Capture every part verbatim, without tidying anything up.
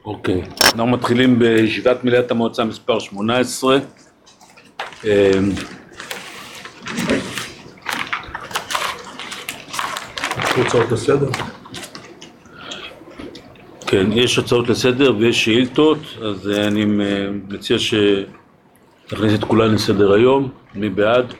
אוקיי, אנחנו מתחילים בישיבת מליאת המועצה מספר שמונה עשרה. הצעות לסדר? כן, יש הצעות לסדר ויש שאילתות, אז אני מציע שנכניס את כולן לסדר היום. מי בעד?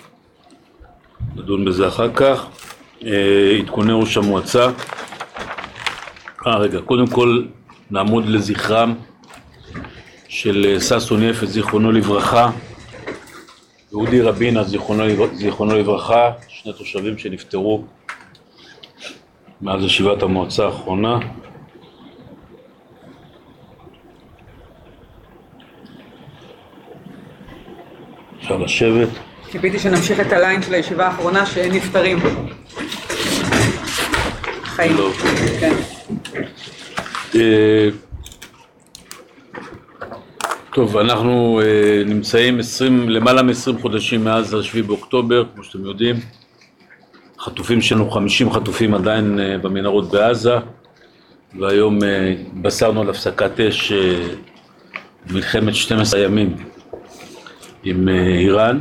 נדון בזה אחר כך. עדכוני ראש המועצה. אה רגע, קודם כל נעמוד לזכרם של ששון יפת זיכרונו לברכה, ואודי רבינה זיכרונו, זיכרונו לברכה, שני תושבים שנפטרו מאז ישיבת המועצה האחרונה. אפשר לשבת. ציפיתי שנמשיך את הליין של הישיבה האחרונה שאין נפטרים. חיים. לא. כן. טוב, אנחנו נמצאים עשרים, למעלה מ-עשרים חודשים מאז השביעי באוקטובר, כמו שאתם יודעים. חטופים שלנו, חמישים חטופים עדיין במנהרות בעזה, והיום בסרנו על הפסקת אש מלחמת שנים עשר ימים עם איראן.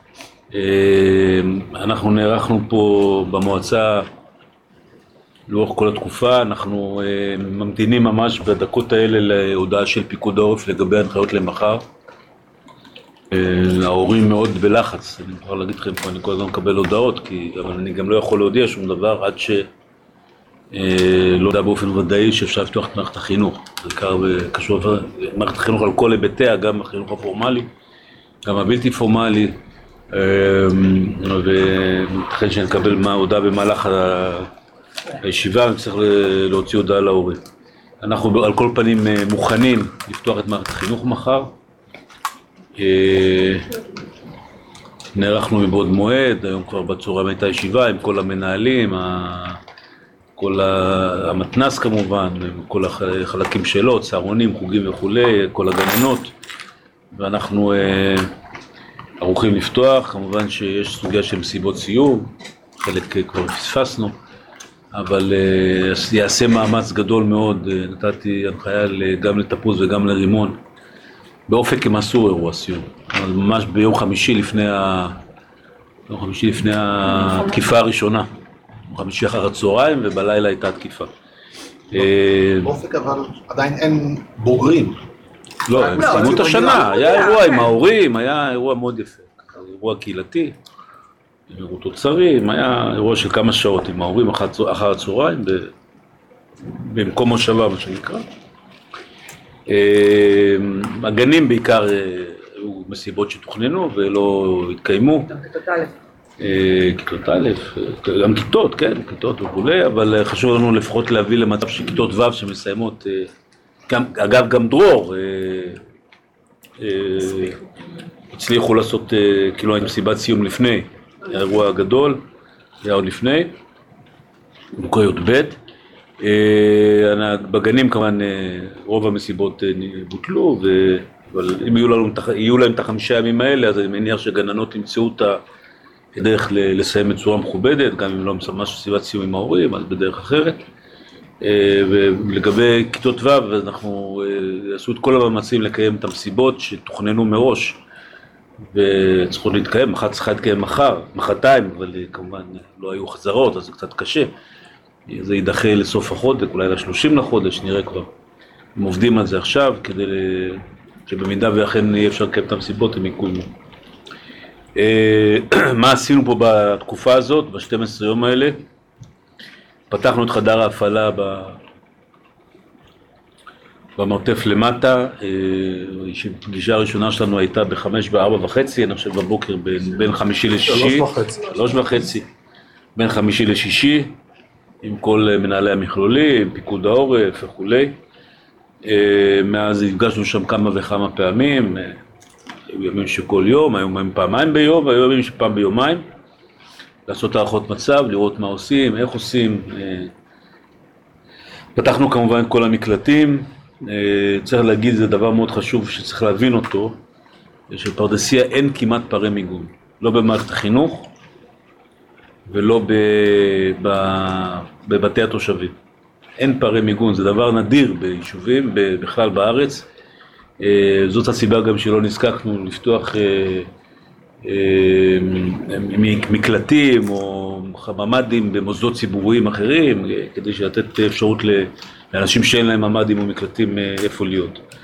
אנחנו נערכנו פה במועצה לאורך כל התקופה, אנחנו ממתינים ממש בדקות האלה להודעה של פיקוד העורף לגבי הנחיות למחר. ההורים מאוד בלחץ, אני יכול להגיד לכם פה, אני כל הזמן מקבל הודעות, כי, אבל אני גם לא יכול להודיע שום דבר עד שלא יודע באופן ודאי שאפשר לפתוח את מערכת החינוך. זה בעיקר קשור למערכת החינוך על כל היבטיה, גם החינוך הפורמלי, גם הבלתי פורמלי, ומתכן שנקבל מה הודעה במהלך הישיבה, אני צריך להוציא הודעה להורים. אנחנו על כל פנים מוכנים לפתוח את מערכת החינוך מחר. נערכנו מבעוד מועד, היום כבר בצהריים הייתה ישיבה עם כל המנהלים, כל המתנ"ס כמובן, כל החלקים שלו, צהרונים, חוגים וכולי, כל הגננות, ואנחנו ערוכים לפתוח. כמובן שיש סוגיה של מסיבות סיום, חלק כבר פספסנו, אבל יעשה מאמץ גדול מאוד. נתתי הנחיה גם לתפוז וגם לרימון, באופק הם עשו אירוע סיום, ממש ביום חמישי לפני ה... ביום חמישי לפני התקיפה הראשונה, ביום חמישי אחר הצהריים, ובלילה הייתה התקיפה. באופק אבל עדיין אין בוגרים. לא, הם סיימו את השנה, היה אירוע עם ההורים, היה אירוע מאוד יפה, אירוע קהילתי, אירוע תוצרים, היה אירוע של כמה שעות עם ההורים אחר הצהריים, במקום מושבה מה שנקרא. הגנים בעיקר היו מסיבות שתוכננו ולא התקיימו. גם כיתות א'. כיתות א', גם כיתות, כן, כיתות וכולי, אבל חשוב לנו לפחות להביא למצב של כיתות ו' שמסיימות, אגב גם דרור הצליחו לעשות כאילו עם מסיבת סיום לפני, האירוע הגדול היה עוד לפני, בקוי עוד ב'. בגנים כמובן רוב המסיבות בוטלו, אבל אם יהיו לנו, יהיו להם את החמישה ימים האלה, אז אני מניח שגננות ימצאו את הדרך לסיים בצורה מכובדת, גם אם לא ממש מסיבת סיום עם ההורים, אז בדרך אחרת. ולגבי כיתות ו', אנחנו עשו את כל המאמצים לקיים את המסיבות שתוכננו מראש, וצריכות להתקיים. אחת צריכה להתקיים מחר, מחרתיים, אבל כמובן לא היו חזרות, אז זה קצת קשה. זה יידחה לסוף החודש, אולי ל-שלושים לחודש, נראה כבר. הם עובדים על זה עכשיו, כדי שבמידה ואכן יהיה אפשר לקיים את המסיבות, הם יקוימו. מה עשינו פה בתקופה הזאת, ב-שנים עשר יום האלה? פתחנו את חדר ההפעלה במרתף למטה. הפגישה הראשונה שלנו הייתה בחמש בארבע וחצי, אני חושב בבוקר בין חמישי לשישי. שלוש וחצי. שלוש וחצי. בין חמישי לשישי. עם כל מנהלי המכלולים, פיקוד העורף וכולי. מאז הפגשנו שם כמה וכמה פעמים, היו ימים שכל יום, היו ימים פעמיים ביום, והיו ימים שפעם ביומיים. לעשות הערכות מצב, לראות מה עושים, איך עושים. פתחנו כמובן את כל המקלטים. צריך להגיד, זה דבר מאוד חשוב שצריך להבין אותו, שבפרדסיה אין כמעט פערי מיגון, לא במערכת החינוך, ולא בבתי התושבים. אין פערי מיגון, זה דבר נדיר ביישובים, בכלל בארץ. זאת הסיבה גם שלא נזקקנו לפתוח מקלטים או ממ"דים במוסדות ציבוריים אחרים, כדי לתת אפשרות לאנשים שאין להם ממ"דים או מקלטים איפה להיות.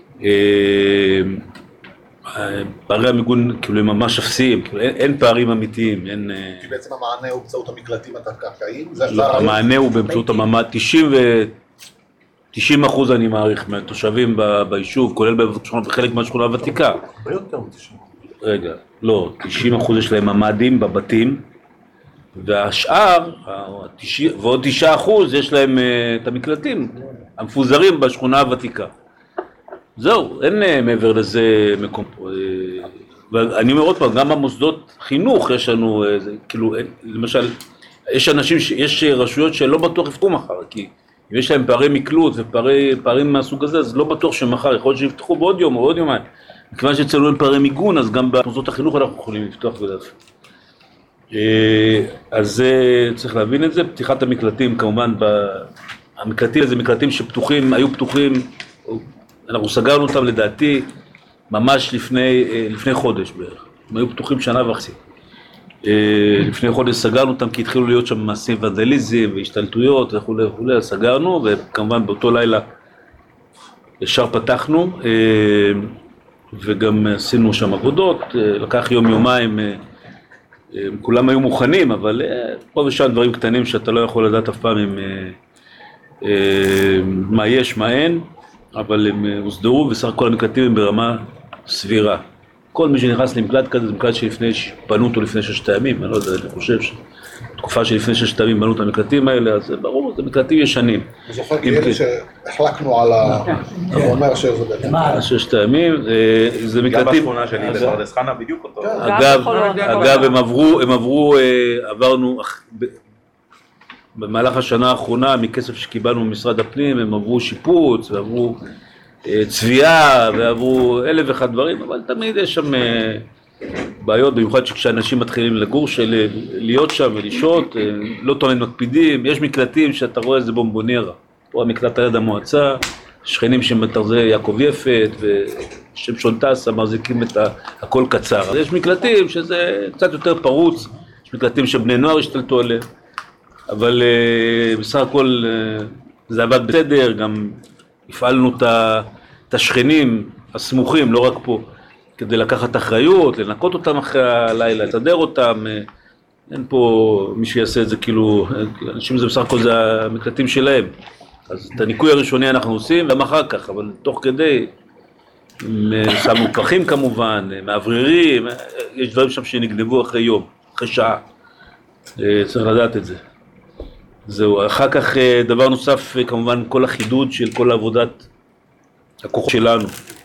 פערי המיגון כאילו הם ממש אפסיים, כאילו אין, אין פערים אמיתיים, אין... כי בעצם המענה הוא באמצעות המקלטים התת-קרקעיים? לא, המענה הוא באמצעות הממ"ד, תשעים אחוז אני מעריך מהתושבים ביישוב, כולל בחלק מהשכונה הוותיקה. הרבה יותר מ-תשעים אחוז. רגע, לא, תשעים אחוז יש להם ממ"דים בבתים, והשאר, ועוד תשעה אחוז יש להם את המקלטים המפוזרים בשכונה הוותיקה. זהו, אין מעבר לזה מקום. ואני אומר עוד פעם, גם במוסדות חינוך יש לנו, כאילו, למשל, יש אנשים, יש רשויות שלא בטוח יפתחו מחר, כי אם יש להם פערי מקלוט ופערים מהסוג הזה, אז לא בטוח שמחר, יכול להיות שיפתחו בעוד יום או עוד יומיים. מכיוון שאצלנו אין פערי מיגון, אז גם במוסדות החינוך אנחנו יכולים לפתוח ולהפעיל. אז צריך להבין את זה, פתיחת המקלטים, כמובן, המקלטים זה מקלטים שפתוחים, היו פתוחים, אנחנו סגרנו אותם לדעתי ממש לפני, לפני חודש בערך. הם היו פתוחים שנה וחצי. לפני חודש סגרנו אותם כי התחילו להיות שם מעשים ונדליזם והשתלטויות וכו' וכו', אז סגרנו, וכמובן באותו לילה ישר פתחנו, וגם עשינו שם עבודות, לקח יום יומיים, כולם היו מוכנים, אבל פה ושם דברים קטנים שאתה לא יכול לדעת אף פעם עם מה יש, מה אין, אבל הם הוסדרו וסך הכל המקלטים הם ברמה סבירה. כל מי שנכנס למקלט כזה, זה מקלט שלפני, פנו אותו לפני ששת הימים, אני לא יודע, אני חושב שתקופה שלפני ששת הימים בנו את המקלטים האלה, אז ברור, זה מקלטים ישנים. אני זוכר כאלה שהחלקנו על ה... הוא אומר שזה בעצם. ששת הימים, זה מקלטים... גם בשכונה שלי בפרדס חנה בדיוק אותו. אגב, הם עברו, הם עברו, עברנו, במהלך השנה האחרונה, מכסף שקיבלנו ממשרד הפנים, הם עברו שיפוץ, ועברו צביעה, ועברו אלף ואחד דברים, אבל תמיד יש שם בעיות, במיוחד שכשאנשים מתחילים לגור, להיות שם ולשעות, לא תמיד מקפידים, יש מקלטים שאתה רואה איזה בומבוניירה, פה המקלט ליד המועצה, שכנים שמתרזה יעקב יפת, ושמשון טסה, מחזיקים את הכל קצר, אז יש מקלטים שזה קצת יותר פרוץ, יש מקלטים שבני נוער השתלטו עליהם, אבל uh, בסך הכל uh, זה עבד בסדר, גם הפעלנו את השכנים הסמוכים, לא רק פה, כדי לקחת אחריות, לנקות אותם אחרי הלילה, לסדר אותם, uh, אין פה מי שיעשה את זה כאילו, אנשים זה בסך הכל זה המקלטים שלהם, אז את הניקוי הראשוני אנחנו עושים, גם אחר כך, אבל תוך כדי, שמו פחים כמובן, מאווררים, יש דברים שם שנגנבו אחרי יום, אחרי שעה, uh, צריך לדעת את זה. זהו, אחר כך דבר נוסף, כמובן כל החידוד של כל עבודת הכוחות שלנו,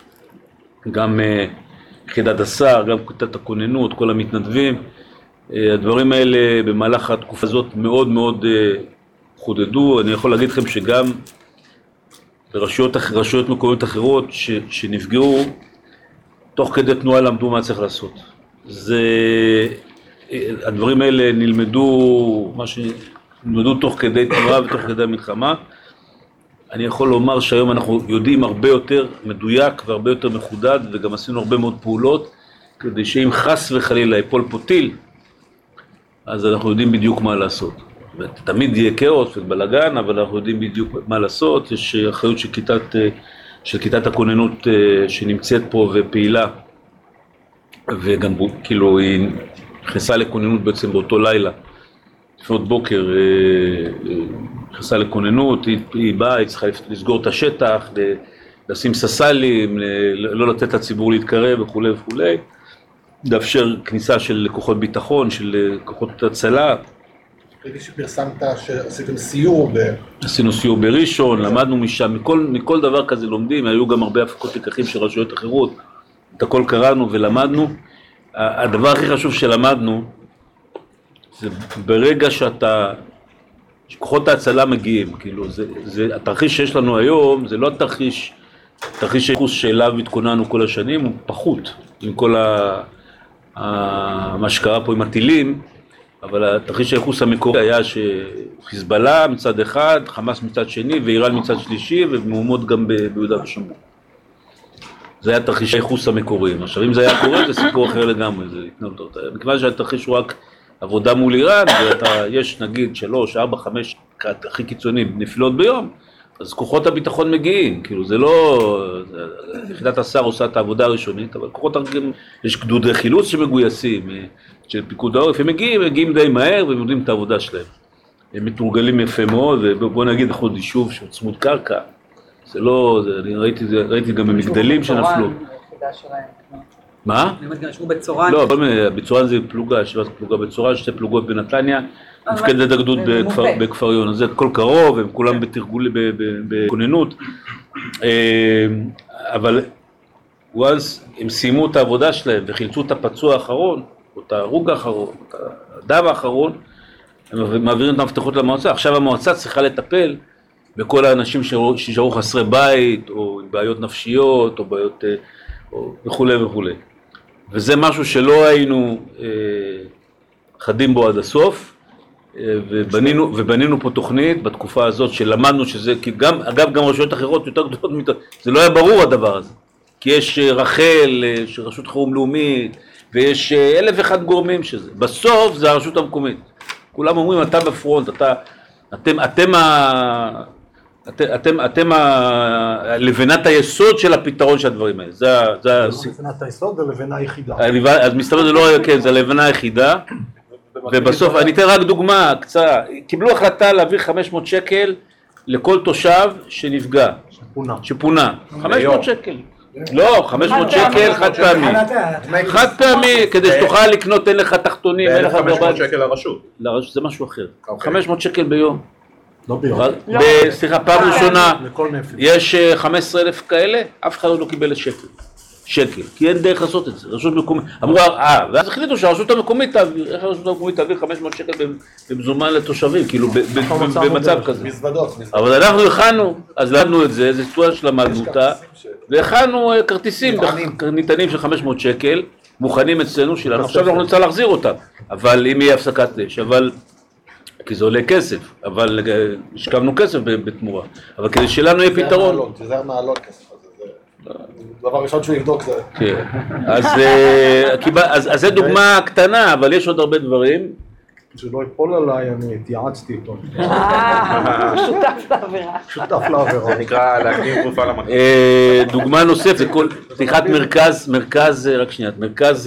גם יחידת השר, גם כיתת הכוננות, כל המתנדבים, הדברים האלה במהלך התקופה הזאת מאוד מאוד חודדו. אני יכול להגיד לכם שגם ברשויות, רשויות מקומיות אחרות ש, שנפגעו, תוך כדי תנועה למדו מה צריך לעשות. זה, הדברים האלה נלמדו, מה ש... נלמדו תוך כדי תנועה ותוך כדי מלחמה. אני יכול לומר שהיום אנחנו יודעים הרבה יותר מדויק והרבה יותר מחודד, וגם עשינו הרבה מאוד פעולות, כדי שאם חס וחלילה יפול פה טיל, אז אנחנו יודעים בדיוק מה לעשות. ותמיד יהיה כאוס ובלגן, אבל אנחנו יודעים בדיוק מה לעשות. יש אחריות של כיתת, של כיתת הכוננות שנמצאת פה ופעילה, וגם כאילו היא נכנסה לכוננות בעצם באותו לילה. לפנות בוקר נכנסה לכוננות, היא באה, היא צריכה לסגור את השטח, לשים ססלים, לא לתת לציבור להתקרב וכו' וכו', לאפשר כניסה של כוחות ביטחון, של כוחות הצלה. ראיתי שפרסמת שעשיתם סיור ב... עשינו סיור בראשון, למדנו משם, מכל, מכל דבר כזה לומדים, היו גם הרבה הפקות לקחים של רשויות אחרות, את הכל קראנו ולמדנו. הדבר הכי חשוב שלמדנו, זה ברגע שאתה, שכוחות ההצלה מגיעים, כאילו, זה, זה, התרחיש שיש לנו היום, זה לא התרחיש, התרחיש הייחוס שאליו התכוננו כל השנים, הוא פחות, עם כל ה, ה, מה שקרה פה עם הטילים, אבל התרחיש הייחוס המקורי היה שחיזבאללה מצד אחד, חמאס מצד שני ואיראן מצד שלישי ומהומות גם ביהודה ושומרון. זה היה תרחיש הייחוס המקורי. עכשיו אם זה היה קורה זה סיפור אחר לגמרי, זה התנהלות. מכיוון שהתרחיש הוא רק עבודה מול איראן, ויש נגיד שלוש, ארבע, חמש הכי קיצוניים נפילות ביום, אז כוחות הביטחון מגיעים, כאילו זה לא, יחידת השר עושה את העבודה הראשונית, אבל כוחות הרגעים, יש גדודי חילוץ שמגויסים, של פיקוד העורף, הם מגיעים, הם מגיעים די מהר והם יודעים את העבודה שלהם. הם מתורגלים יפה מאוד, ובוא נגיד אנחנו עוד יישוב שהוא צמוד קרקע, זה לא, זה, אני ראיתי, ראיתי גם במגדלים שנפלו. מה? אני אומרת גם שהוא בצורן. לא, בצורן זה פלוגה, ישיבת פלוגה בצורן, שתי פלוגות בנתניה, מפקדת הגדוד בכפר יונה, זה הכל קרוב, הם כולם בתרגול, בכוננות, אבל ואז הם סיימו את העבודה שלהם וחילצו את הפצוע האחרון, או את ההרוג האחרון, את הדב האחרון, הם מעבירים את המפתחות למועצה. עכשיו המועצה צריכה לטפל בכל האנשים שישארו חסרי בית, או עם בעיות נפשיות, או בעיות וכו' וכו'. וזה משהו שלא היינו חדים בו עד הסוף, ובנינו, ובנינו פה תוכנית בתקופה הזאת שלמדנו שזה, כי גם, אגב גם רשויות אחרות יותר גדולות, זה לא היה ברור הדבר הזה. כי יש רחל, רשות חירום לאומית, ויש אלף ואחד גורמים שזה. בסוף זה הרשות המקומית. כולם אומרים, אתה בפרונט, אתה, אתם, אתם, אתם, אתם, אתם לבנת היסוד של הפתרון של הדברים האלה. זה, זה לבנת היסוד זה לבנה היחידה. אז מסתבר זה לא היה, כן, זה לבנה היחידה. ובסוף, אני אתן רק דוגמה, קצה, קיבלו החלטה להעביר חמש מאות שקל לכל תושב שנפגע. שפונה. שפונה. חמש מאות שקל. לא, חמש מאות שקל חד פעמי. חד פעמי, כדי שתוכל לקנות, אין לך תחתונים, אין לך חמש מאות שקל לרשות. לרשות, זה משהו אחר. חמש מאות שקל ביום. לא ביום. סליחה, פעם ראשונה, יש חמישה עשר אלף כאלה, אף אחד לא קיבל שקל. שקל, כי אין דרך לעשות את זה, רשות מקומית, אמרו, אה, ואז החליטו שהרשות המקומית תעביר, איך הרשות המקומית תעביר חמש מאות שקל במזומן לתושבים, כאילו במצב כזה. מזוודות. אבל אנחנו הכנו, אז למדנו את זה, זה סיטואציה שלמדנו אותה, והכנו כרטיסים ניתנים של חמש מאות שקל, מוכנים אצלנו שלנו, עכשיו אנחנו נצטרך להחזיר אותם, אבל אם יהיה הפסקת אש, אבל, כי זה עולה כסף, אבל השקענו כסף בתמורה, אבל כדי שלנו יהיה פתרון. זה מעלות כסף. דבר ראשון שהוא יבדוק זה. כן, אז זה דוגמה קטנה, אבל יש עוד הרבה דברים. שלא יפול עליי, אני התייעצתי איתו. שותף לעבירה. שותף לעבירה. זה נקרא להקדים תרופה למקום. דוגמה נוספת, פתיחת מרכז, מרכז, רק שנייה, מרכז,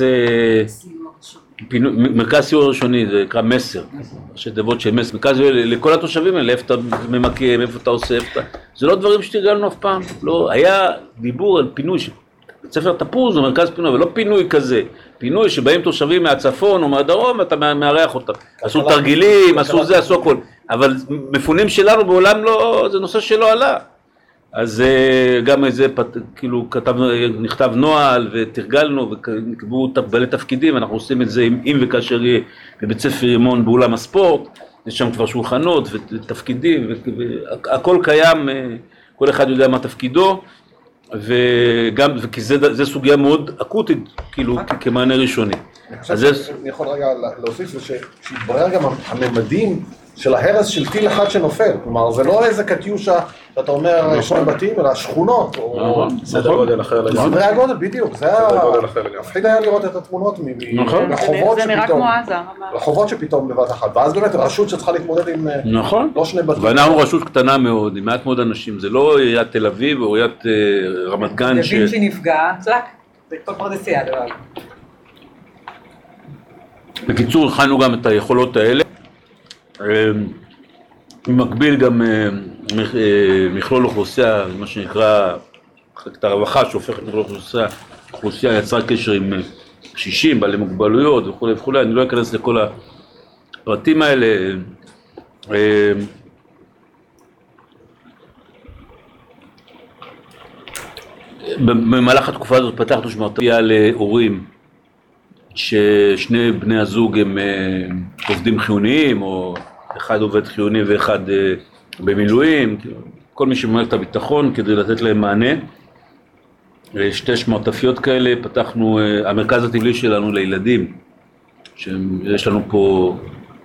מרכז סיוע ראשוני, זה נקרא מסר, שתיבות של מסר, מרכז לכל התושבים האלה, איפה אתה ממקם, איפה אתה עושה, זה לא דברים שתרגלנו אף פעם, לא, היה דיבור על פינוי, בית ספר תפוז זה מרכז פינוי, אבל לא פינוי כזה, פינוי שבאים תושבים מהצפון או מהדרום, אתה מארח אותם, עשו תרגילים, עשו זה, עשו הכל, אבל מפונים שלנו בעולם לא, זה נושא שלא עלה. אז גם איזה, כאילו, כתב, נכתב נוהל ותרגלנו ונקבעו בעלי תפקידים, אנחנו עושים את זה עם, עם וכאשר יהיה בבית ספר רימון באולם הספורט, יש שם כבר שולחנות ותפקידים, והכל קיים, כל אחד יודע מה תפקידו, וגם, כי זה, זה סוגיה מאוד אקוטית, כאילו, כמענה ראשוני. אני חושב שאני יכול רגע להוסיף, זה שהתברר גם הממדים של ההרס של טיל אחד שנופל, כלומר זה לא איזה קטיושה שאתה אומר שני בתים, אלא שכונות, סדר גודל אחר לגמרי. סדרי הגודל, בדיוק, זה היה, מפחיד היה לראות את התמונות מהחובות שפתאום, לחובות שפתאום בבת אחת, ואז באמת רשות שצריכה להתמודד עם לא שני בתים. ואנחנו רשות קטנה מאוד, עם מעט מאוד אנשים, זה לא עיריית תל אביב או עיריית רמת גן ש... דין שנפגע, צלק, זה כל פרדסיה הדבר. בקיצור, הכנו גם את היכולות האלה. במקביל גם מכלול אוכלוסייה, מה שנקרא, את הרווחה שהופכת מכלול אוכלוסייה, אוכלוסייה יצרה קשר עם קשישים, בעלי מוגבלויות וכו' וכו', אני לא אכנס לכל הפרטים האלה. במהלך התקופה הזאת פתחנו שמרפאה להורים ששני בני הזוג הם עובדים חיוניים, או אחד עובד חיוני ואחד במילואים, כל מי שמערכת הביטחון כדי לתת להם מענה. שתי שמרטפיות כאלה, פתחנו, המרכז הטבעי שלנו לילדים, שיש לנו פה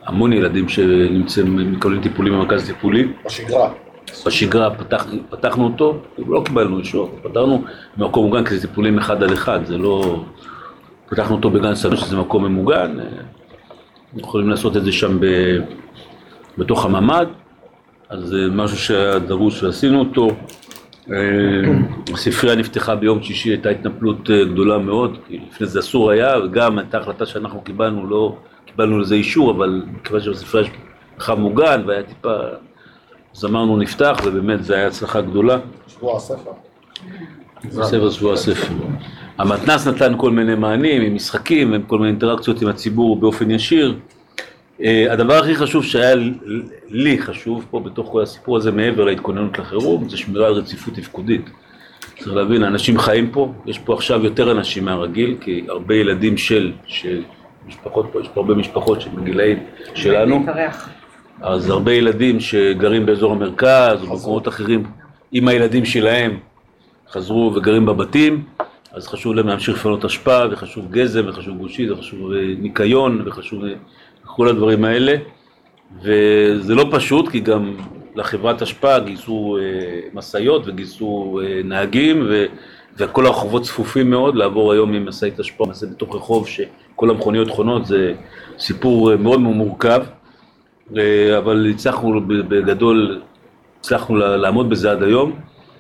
המון ילדים שנמצאים, מקבלים טיפולים במרכז טיפולי. בשגרה. בשגרה פתח, פתחנו אותו, לא קיבלנו אישור, פתחנו במקום מוגן כי זה טיפולים אחד על אחד, זה לא... פתחנו אותו בגן סביר שזה מקום ממוגן, יכולים לעשות את זה שם ב... בתוך הממ"ד, אז זה משהו שהיה דרוש ועשינו אותו. הספרייה נפתחה ביום שישי, הייתה התנפלות גדולה מאוד, כי לפני זה אסור היה, וגם הייתה החלטה שאנחנו קיבלנו, לא קיבלנו לזה אישור, אבל כיוון שבספרייה יש מרחב מוגן והיה טיפה, אז אמרנו נפתח, ובאמת זה היה הצלחה גדולה. שבוע הספר. ספר שבוע הספר. המתנ"ס נתן כל מיני מענים, עם משחקים, עם כל מיני אינטראקציות עם הציבור באופן ישיר. הדבר הכי חשוב שהיה לי חשוב פה בתוך כל הסיפור הזה מעבר להתכוננות לחירום, זה שמירה על רציפות תפקודית. צריך להבין, אנשים חיים פה, יש פה עכשיו יותר אנשים מהרגיל, כי הרבה ילדים של, של משפחות פה, יש פה הרבה משפחות שבגילאים שלנו. אז הרבה ילדים שגרים באזור המרכז או במקומות אחרים, עם הילדים שלהם חזרו וגרים בבתים, אז חשוב להם להמשיך לפנות השפעה, וחשוב גזם, וחשוב גושית, וחשוב ניקיון, וחשוב כל הדברים האלה. וזה לא פשוט, כי גם לחברת השפעה גייסו מסעיות וגייסו נהגים, וכל הרחובות צפופים מאוד, לעבור היום עם מסעית השפעה, מסע בתוך רחוב שכל המכוניות חונות, זה סיפור מאוד מורכב. אבל הצלחנו בגדול, הצלחנו לעמוד בזה עד היום,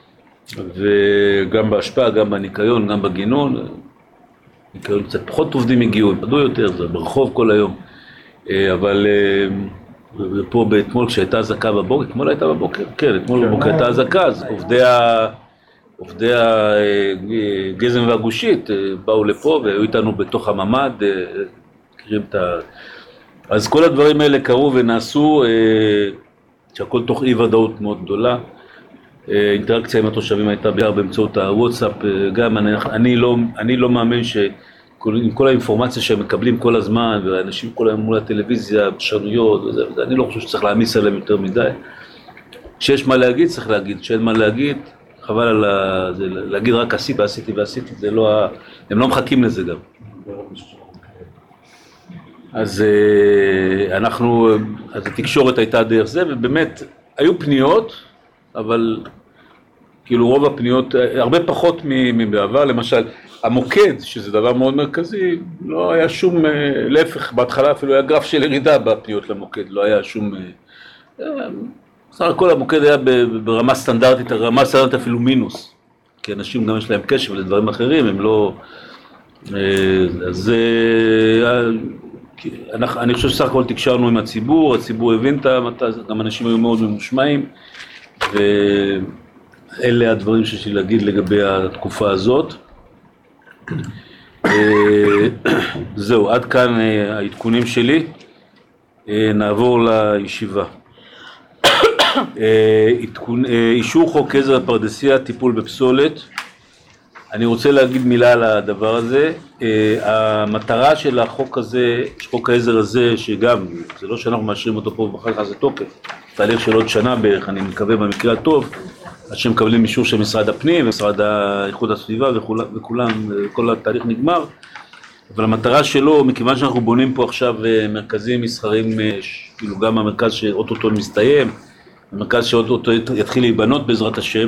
וגם בהשפעה, גם בניקיון, גם בגינון. ניקיון קצת פחות עובדים הגיעו, פדו יותר, זה ברחוב כל היום. אבל פה באתמול כשהייתה אזעקה בבוקר, אתמול הייתה בבוקר, כן, אתמול בבוקר הייתה אזעקה, אז עובדי ה... עובדי הגזם והגושית באו לפה והיו איתנו בתוך הממ"ד, מכירים את ה... אז כל הדברים האלה קרו ונעשו, שהכל תוך אי ודאות מאוד גדולה. אינטראקציה עם התושבים הייתה בעיקר באמצעות הוואטסאפ, גם אני, אני, לא, אני לא מאמין שעם כל האינפורמציה שהם מקבלים כל הזמן, ואנשים כל היום מול הטלוויזיה, פרשנויות וזה, וזה, אני לא חושב שצריך להעמיס עליהם יותר מדי. כשיש מה להגיד, צריך להגיד, כשאין מה להגיד, חבל על ה... זה, להגיד רק עשיתי ועשיתי ועשיתי, זה לא ה... הם לא מחכים לזה גם. אז אנחנו, אז התקשורת הייתה דרך זה, ובאמת היו פניות, אבל כאילו רוב הפניות, הרבה פחות מבעבר, למשל המוקד, שזה דבר מאוד מרכזי, לא היה שום, להפך, בהתחלה אפילו היה גרף של ירידה בפניות למוקד, לא היה שום, בסך הכל המוקד היה ברמה סטנדרטית, הרמה סטנדרטית אפילו מינוס, כי אנשים גם יש להם קשב לדברים אחרים, הם לא, אז אני חושב שסך הכל תקשרנו עם הציבור, הציבור הבין את המטה, גם אנשים היו מאוד ממושמעים, ואלה הדברים שיש לי להגיד לגבי התקופה הזאת. זהו, עד כאן העדכונים שלי, נעבור לישיבה. אישור חוק עזר הפרדסיה, טיפול בפסולת. אני רוצה להגיד מילה על הדבר הזה. המטרה של החוק הזה, חוק העזר הזה, שגם, זה לא שאנחנו מאשרים אותו פה ובכלל לך זה תוקף, תהליך של עוד שנה בערך, אני מקווה במקרה הטוב, עד שהם מקבלים אישור של משרד הפנים, משרד איכות הסביבה וכולם, כל התהליך נגמר. אבל המטרה שלו, מכיוון שאנחנו בונים פה עכשיו מרכזים מסחרים, כאילו גם המרכז שאוטוטו מסתיים, המרכז שאוטוטו יתחיל להיבנות בעזרת השם,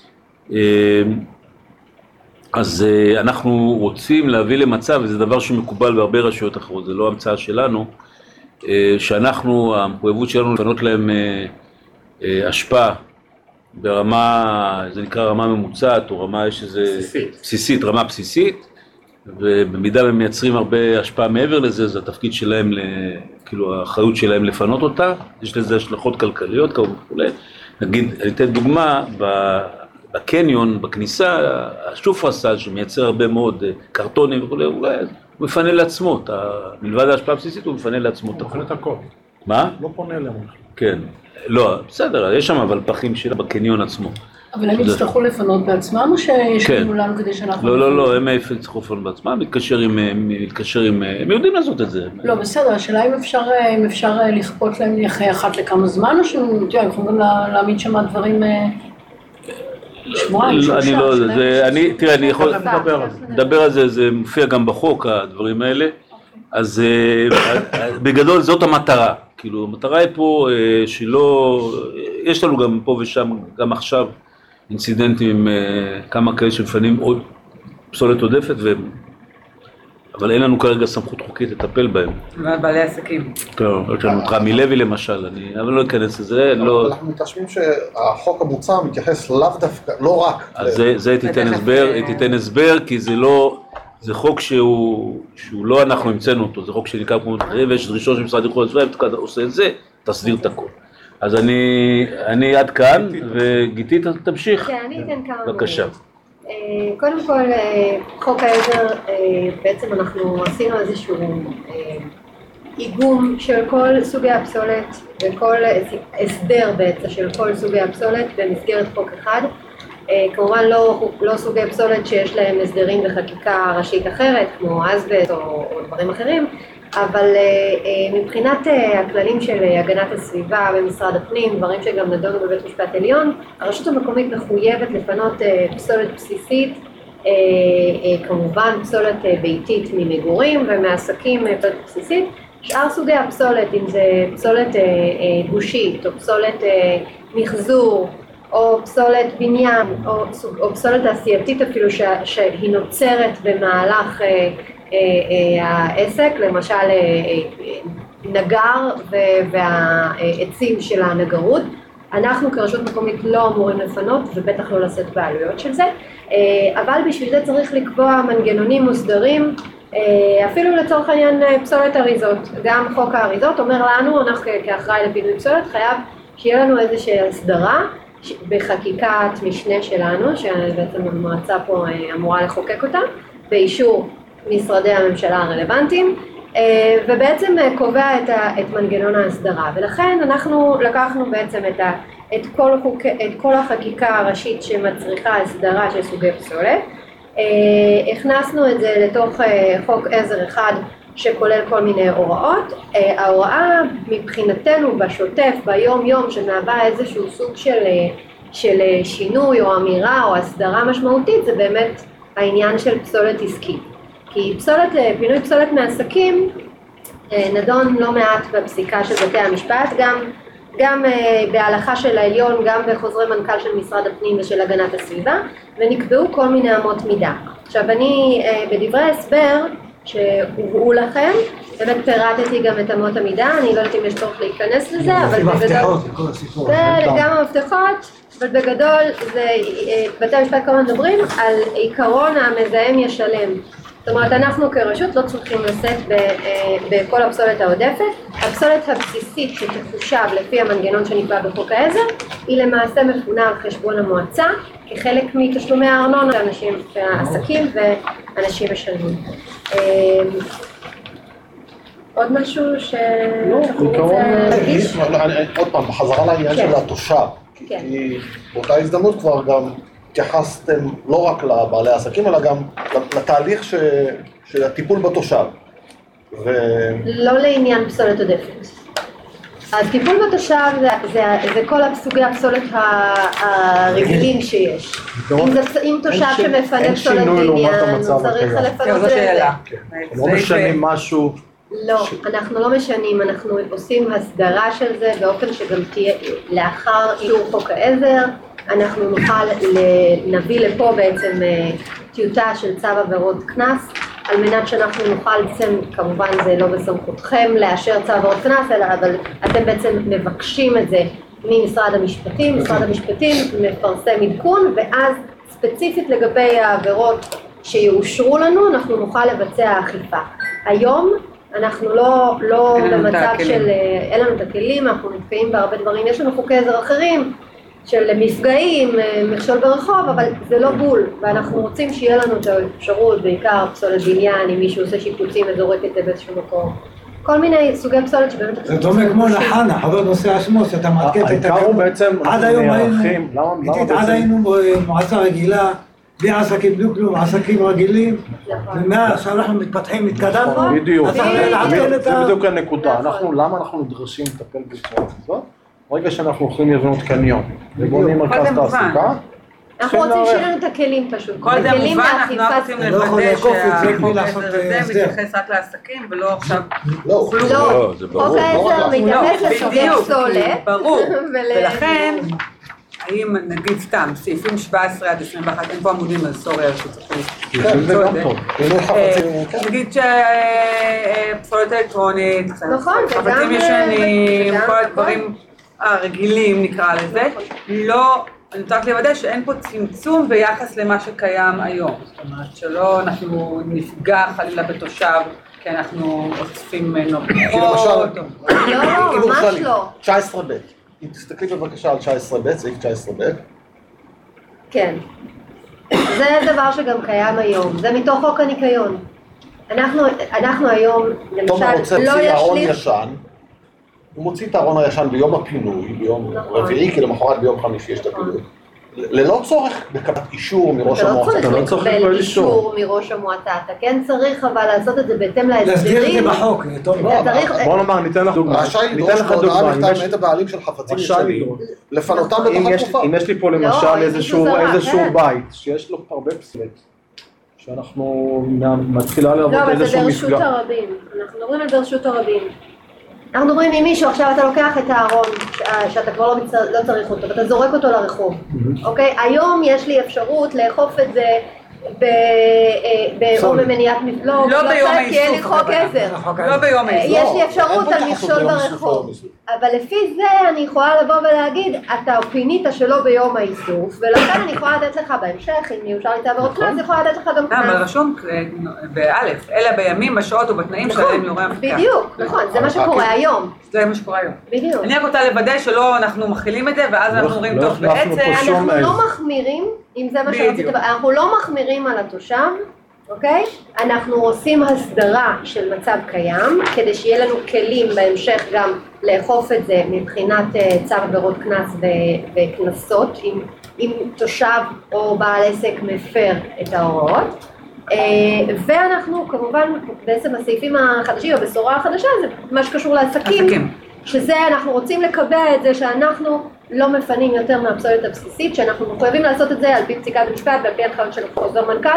אז אנחנו רוצים להביא למצב, וזה דבר שמקובל בהרבה רשויות אחרות, זה לא המצאה שלנו, שאנחנו, המחויבות שלנו לפנות להם השפעה ברמה, זה נקרא רמה ממוצעת, או רמה יש איזה... בסיסית. בסיסית, רמה בסיסית, ובמידה הם מייצרים הרבה השפעה מעבר לזה, זה התפקיד שלהם, כאילו האחריות שלהם לפנות אותה, יש לזה השלכות כלכליות כמובן וכו'. נגיד, אני אתן דוגמה, בקניון, בכניסה, השופרסל שמייצר הרבה מאוד קרטונים וכו', הוא מפנה לעצמו, מלבד ההשפעה הבסיסית הוא מפנה לעצמו. הוא מפנה את הכל. מה? לא פונה אליהם. כן, לא, בסדר, יש שם אבל פחים שלה בקניון עצמו. אבל הם יצטרכו לפנות בעצמם או שיש לנו לנו כדי שאנחנו... לא, לא, לא, הם יצטרכו לפנות בעצמם, מתקשר עם, מתקשר עם, הם יודעים לעשות את זה. לא, בסדר, השאלה אם אפשר, אם אפשר לכפות להם אחת לכמה זמן, או שהם יכולים להעמיד שם דברים שבועיים, שלושה. אני לא, זה, אני, תראה, אני יכול לדבר על זה, זה מופיע גם בחוק, הדברים האלה. אז בגדול זאת המטרה, כאילו המטרה היא פה שלא, יש לנו גם פה ושם, גם עכשיו, אינצידנטים עם כמה כאלה שמפנים עוד פסולת עודפת, ו... אבל אין לנו כרגע סמכות חוקית לטפל בהם. בעלי עסקים. כן, יש לנו את רמי לוי למשל, אני אבל לא אכנס לזה, לא... אנחנו מתרשמים שהחוק המוצע מתייחס לאו דווקא, לא רק... אז זה תיתן הסבר, תיתן הסבר, כי זה לא... זה חוק שהוא, שהוא לא אנחנו המצאנו אותו, זה חוק שנקרא כמו אחרים, ויש דרישות של משרד איכות הסביבה, אם אתה עושה את זה, תסדיר את הכל. אז אני, אני עד כאן, וגיתית תמשיך. כן, אני אתן כמה מילים. בבקשה. קודם כל, חוק העזר, בעצם אנחנו עשינו איזשהו איגום של כל סוגי הפסולת, וכל הסדר בעצם של כל סוגי הפסולת במסגרת חוק אחד. כמובן לא, לא סוגי פסולת שיש להם הסדרים בחקיקה ראשית אחרת, כמו אסבסט או, או דברים אחרים, אבל מבחינת הכללים של הגנת הסביבה במשרד הפנים, דברים שגם נדונו בבית משפט עליון, הרשות המקומית מחויבת לפנות פסולת בסיסית, כמובן פסולת ביתית ממגורים ומעסקים פסולת בסיסית, שאר סוגי הפסולת, אם זה פסולת גושית או פסולת מחזור, או פסולת בניין, או, או פסולת תעשייתית אפילו ש, שהיא נוצרת במהלך אה, אה, אה, העסק, למשל אה, אה, נגר ו, והעצים של הנגרות. אנחנו כרשות מקומית לא אמורים לפנות ובטח לא לשאת בעלויות של זה, אה, אבל בשביל זה צריך לקבוע מנגנונים מוסדרים, אה, אפילו לצורך העניין פסולת אריזות. גם חוק האריזות אומר לנו, אנחנו כאחראי לפינוי פסולת חייב שיהיה לנו איזושהי הסדרה, בחקיקת משנה שלנו, שבעצם המועצה פה אמורה לחוקק אותה, באישור משרדי הממשלה הרלוונטיים, ובעצם קובע את, ה, את מנגנון ההסדרה. ולכן אנחנו לקחנו בעצם את, ה, את, כל, חוק, את כל החקיקה הראשית שמצריכה הסדרה של סוגי פסולת, הכנסנו את זה לתוך חוק עזר אחד, שכולל כל מיני הוראות. ההוראה מבחינתנו בשוטף, ביום יום, שמהווה איזשהו סוג של, של שינוי או אמירה או הסדרה משמעותית, זה באמת העניין של פסולת עסקית. כי פסולת, פינוי פסולת מעסקים נדון לא מעט בפסיקה של בתי המשפט, גם, גם בהלכה של העליון, גם בחוזרי מנכ"ל של משרד הפנים ושל הגנת הסביבה, ונקבעו כל מיני אמות מידה. עכשיו אני בדברי הסבר, שהובאו לכם, באמת פירטתי גם את אמות המידה, אני לא יודעת אם יש צורך להיכנס לזה, אבל בגדול, זה גם המפתחות, אבל בגדול זה, בתי המשפט כמובן מדברים על עיקרון המזהם ישלם. זאת אומרת, אנחנו כרשות לא צריכים לשאת בכל הפסולת העודפת. הפסולת הבסיסית שתחושב לפי המנגנון שנקבע בחוק העזר, היא למעשה מפונה על חשבון המועצה, כחלק מתשלומי הארנונה לאנשים, העסקים ואנשים משלמים. עוד משהו שאנחנו רוצים להגיש? עוד פעם, בחזרה לעניין של התושב, כי באותה הזדמנות כבר גם התייחסתם לא רק לבעלי העסקים, אלא גם לתהליך של הטיפול בתושב. לא לעניין פסולת עודפת. אז טיפול בתושב זה, זה, זה כל סוגי הפסולת הרגילים שיש. אם, זה, אם תושב שמפנה פסולת בעניין, הוא צריך לפנות את זה. לא משנים משהו? לא, אנחנו לא משנים, אנחנו עושים הסדרה של זה באופן שגם תהיה לאחר אישור חוק העזר, אנחנו נוכל נביא לפה בעצם טיוטה של צו עבירות קנס, על מנת שאנחנו נוכל, בעצם, כמובן זה לא בסמכותכם לאשר צו עבירות קנס, אלא אבל אתם בעצם מבקשים את זה ממשרד המשפטים, משרד המשפטים מפרסם עדכון, ואז ספציפית לגבי העבירות שיאושרו לנו, אנחנו נוכל לבצע אכיפה. היום אנחנו לא, לא במצב של, אין לנו את הכלים, אנחנו נתקעים בהרבה דברים, יש לנו חוקי עזר אחרים, של מפגעים, מכשול ברחוב, אבל זה לא בול, ואנחנו רוצים שיהיה לנו את האפשרות, בעיקר פסולת בניין, אם מישהו עושה שיפוצים וזורק את זה באיזשהו מקום. כל מיני סוגי פסולת שבאמת... זה דומה כמו לחנה, חבר נושא עצמו, שאתה מעדכן את העיקר הוא בעצם... עד היום היינו מועצה רגילה, בלי עסקים, בלי כלום, עסקים רגילים, ומאז שאנחנו מתפתחים, מתקדמנו, בדיוק, אז אנחנו לעדכן את ה... זה בדיוק הנקודה, למה אנחנו נדרשים לטפל בצורה כזאת? ברגע שאנחנו הולכים לבנות קניון, ובונים מרכז תעסוקה, אנחנו רוצים שיהיה לנו את הכלים פשוט. כל זה מובן, אנחנו לא רוצים לוודא שהחוק העזר הזה מתייחס רק לעסקים ולא עכשיו... לא, לא, חוק העזר מתייחס לסוגי פסולת. ברור, ולכן, האם נגיד סתם, סעיפים שבע עשרה עד עשרים ואחת, אין פה עמודים על סוריה שצריכים למצוא את זה. נגיד שפסולת אלקטרונית, חפצים ישנים, כל הדברים הרגילים נקרא לזה, לא... אני רוצה רק לוודא שאין פה צמצום ביחס למה שקיים היום. זאת אומרת שלא אנחנו נפגע חלילה בתושב, כי אנחנו אוספים נוכחות. לא, לא, ממש לא. תשע עשרה ב'. אם תסתכלי בבקשה על תשע עשרה ב', סעיף תשע עשרה ב'. כן. זה דבר שגם קיים היום. זה מתוך חוק הניקיון. אנחנו, אנחנו היום, תומר למשל, רוצה לא להוציא ארון ישליך... ישן. הוא מוציא את הארון הישן ביום הפינוי, ביום רביעי, כי למחרת ביום חמישי יש את הפינוי. ללא צורך לקבל אישור מראש המועצה. אתה לא צריך לקבל אישור מראש המועצה, אתה כן צריך אבל לעשות את זה בהתאם להסדרים. להסדיר את זה בחוק. בוא נאמר, ניתן לך דוגמה. רשאי לדרוש בהודעה בכתב מאת הבעלים של חפצים ישנים, לפנותם בתוך התקופה. אם יש לי פה למשל איזשהו בית שיש לו הרבה פסולת, שאנחנו מתחילה לעבוד איזשהו מפגע. לא, אבל זה ברשות הרבים. אנחנו מדברים על ברשות הרבים. אנחנו מדברים עם מישהו, עכשיו אתה לוקח את הארון שאתה כבר לא, מצר... לא צריך אותו, ואתה זורק אותו לרחוב, אוקיי? היום יש לי אפשרות לאכוף את זה או במניעת... לא, לא ביום האיסוף, כי אין לי חוק עזר. לא ביום האיסוף. יש לי אפשרות על מכשול ברחוב. אבל לפי זה אני יכולה לבוא ולהגיד, אתה פינית שלא ביום האיסוף, ולכן אני יכולה לתת לך בהמשך, אם יאושר לי תעברות קנס, אני יכולה לתת לך גם קנס. אבל רשום באלף, אלא בימים, בשעות ובתנאים שלהם יורה המפקח. בדיוק, נכון, זה מה שקורה היום. זה מה שקורה היום. בדיוק. אני רק רוצה לוודא שלא אנחנו מכילים את זה, ואז אנחנו אומרים, טוב, בעצם... אנחנו לא מחמירים, אם זה מה שרציתי, אנחנו לא מחמירים על התושב, אוקיי? אנחנו עושים הסדרה של מצב קיים, כדי שיהיה לנו כלים בהמשך גם לאכוף את זה מבחינת צו עבירות קנס וקנסות, אם, אם תושב או בעל עסק מפר את ההוראות. ואנחנו כמובן, בעצם הסעיפים החדשים, הבשורה החדשה, זה מה שקשור לעסקים, עסקים. שזה אנחנו רוצים לקבע את זה שאנחנו לא מפנים יותר מהפסולת הבסיסית, שאנחנו מחויבים לעשות את זה על פי פסיקת המשפט ועל פי הנחיות של חוזר מנכ"ל,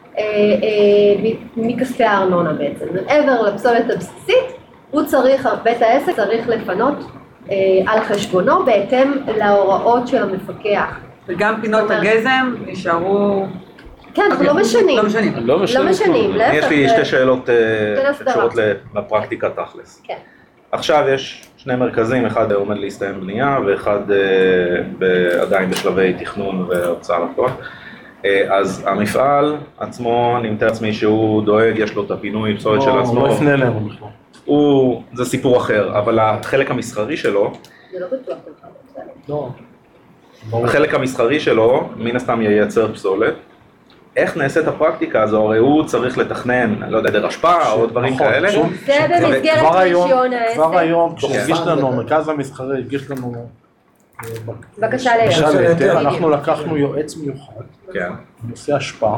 מכספי הארנונה בעצם. מעבר לפסולת הבסיסית, הוא צריך, בית העסק צריך לפנות על חשבונו בהתאם להוראות של המפקח. וגם פינות הגזם נשארו... כן, אנחנו לא משנים. לא משנים. לא משנים. יש לי שתי שאלות שקשורות לפרקטיקה תכלס. כן. עכשיו יש שני מרכזים, אחד עומד להסתיים בנייה ואחד עדיין בשלבי תכנון והוצאה לפועל. אז המפעל עצמו, אני מתאר לעצמי שהוא דואג, יש לו את הפינוי, פסולת של עצמו. הוא לא יפנה אלינו בכלל. הוא, זה סיפור אחר, אבל החלק המסחרי שלו, זה לא בטוח בכלל. לא. החלק המסחרי שלו, מן הסתם ייצר פסולת. איך נעשית הפרקטיקה הזו? הרי הוא צריך לתכנן, לא יודע, דרך השפעה או דברים כאלה. זה במסגרת רישיון העסק. כבר היום, כשהגיש לנו, מרכז המסחרי הגיש לנו בקשה להיתר, אנחנו לקחנו יועץ מיוחד, נושא השפעה,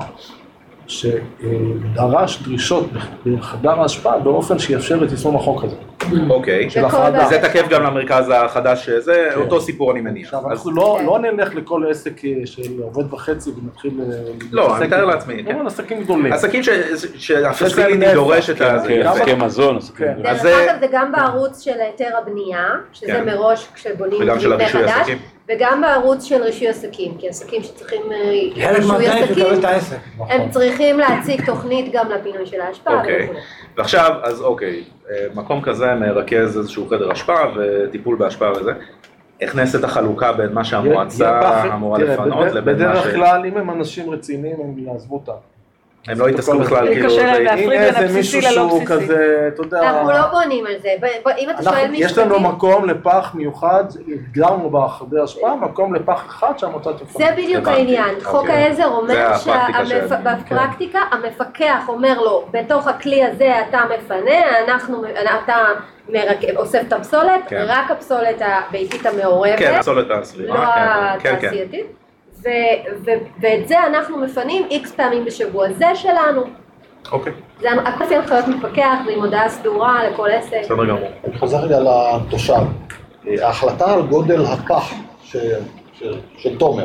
שדרש דרישות בחדר ההשפעה באופן שיאפשר את יישום החוק הזה. אוקיי, זה תקף גם למרכז החדש, זה אותו סיפור אני מניח. עכשיו אנחנו לא נלך לכל עסק של עובד וחצי ונתחיל... לא, אני מתאר לעצמי. לא, עסקים גדולים. עסקים שהפסיליטי דורש את זה. עסקי מזון. דרך אגב זה גם בערוץ של היתר הבנייה, שזה מראש כשבונים מבנה חדש, וגם בערוץ של רישוי עסקים, כי עסקים שצריכים רישוי עסקים, הם צריכים להציג תוכנית גם לפינוי של ההשפעה. ועכשיו, אז אוקיי, מקום כזה מרכז איזשהו חדר השפעה וטיפול בהשפעה וזה, איך נעשית החלוקה בין מה שהמועצה אמורה לפנות לבין מה ש... בדרך כלל, אם הם אנשים רציניים, הם יעזבו אותם. הם לא יתעסקו בכלל, כאילו... קשה להם להפריד בין הבסיסי ללא בסיסי. כזה, אתה יודע... אנחנו לא בונים על זה, אם אתה שואל משפטים... יש לנו מקום לפח מיוחד, הגדרנו בחדר השפעה, מקום לפח אחד שהמועצה תפנה. זה בדיוק העניין. חוק העזר אומר שבפרקטיקה המפקח אומר לו, בתוך הכלי הזה אתה מפנה, אתה אוסף את הפסולת, רק הפסולת הביתית המעורבת, כן, הפסולת הסביבה, לא התעשייתית. ואת זה אנחנו מפנים איקס פעמים בשבוע, זה שלנו. אוקיי. זה הכל לפי הנחיות מפקח, ועם הודעה סדורה לכל עסק. בסדר גמור. אני חוזר רגע לתושב. ההחלטה על גודל הפח של תומר,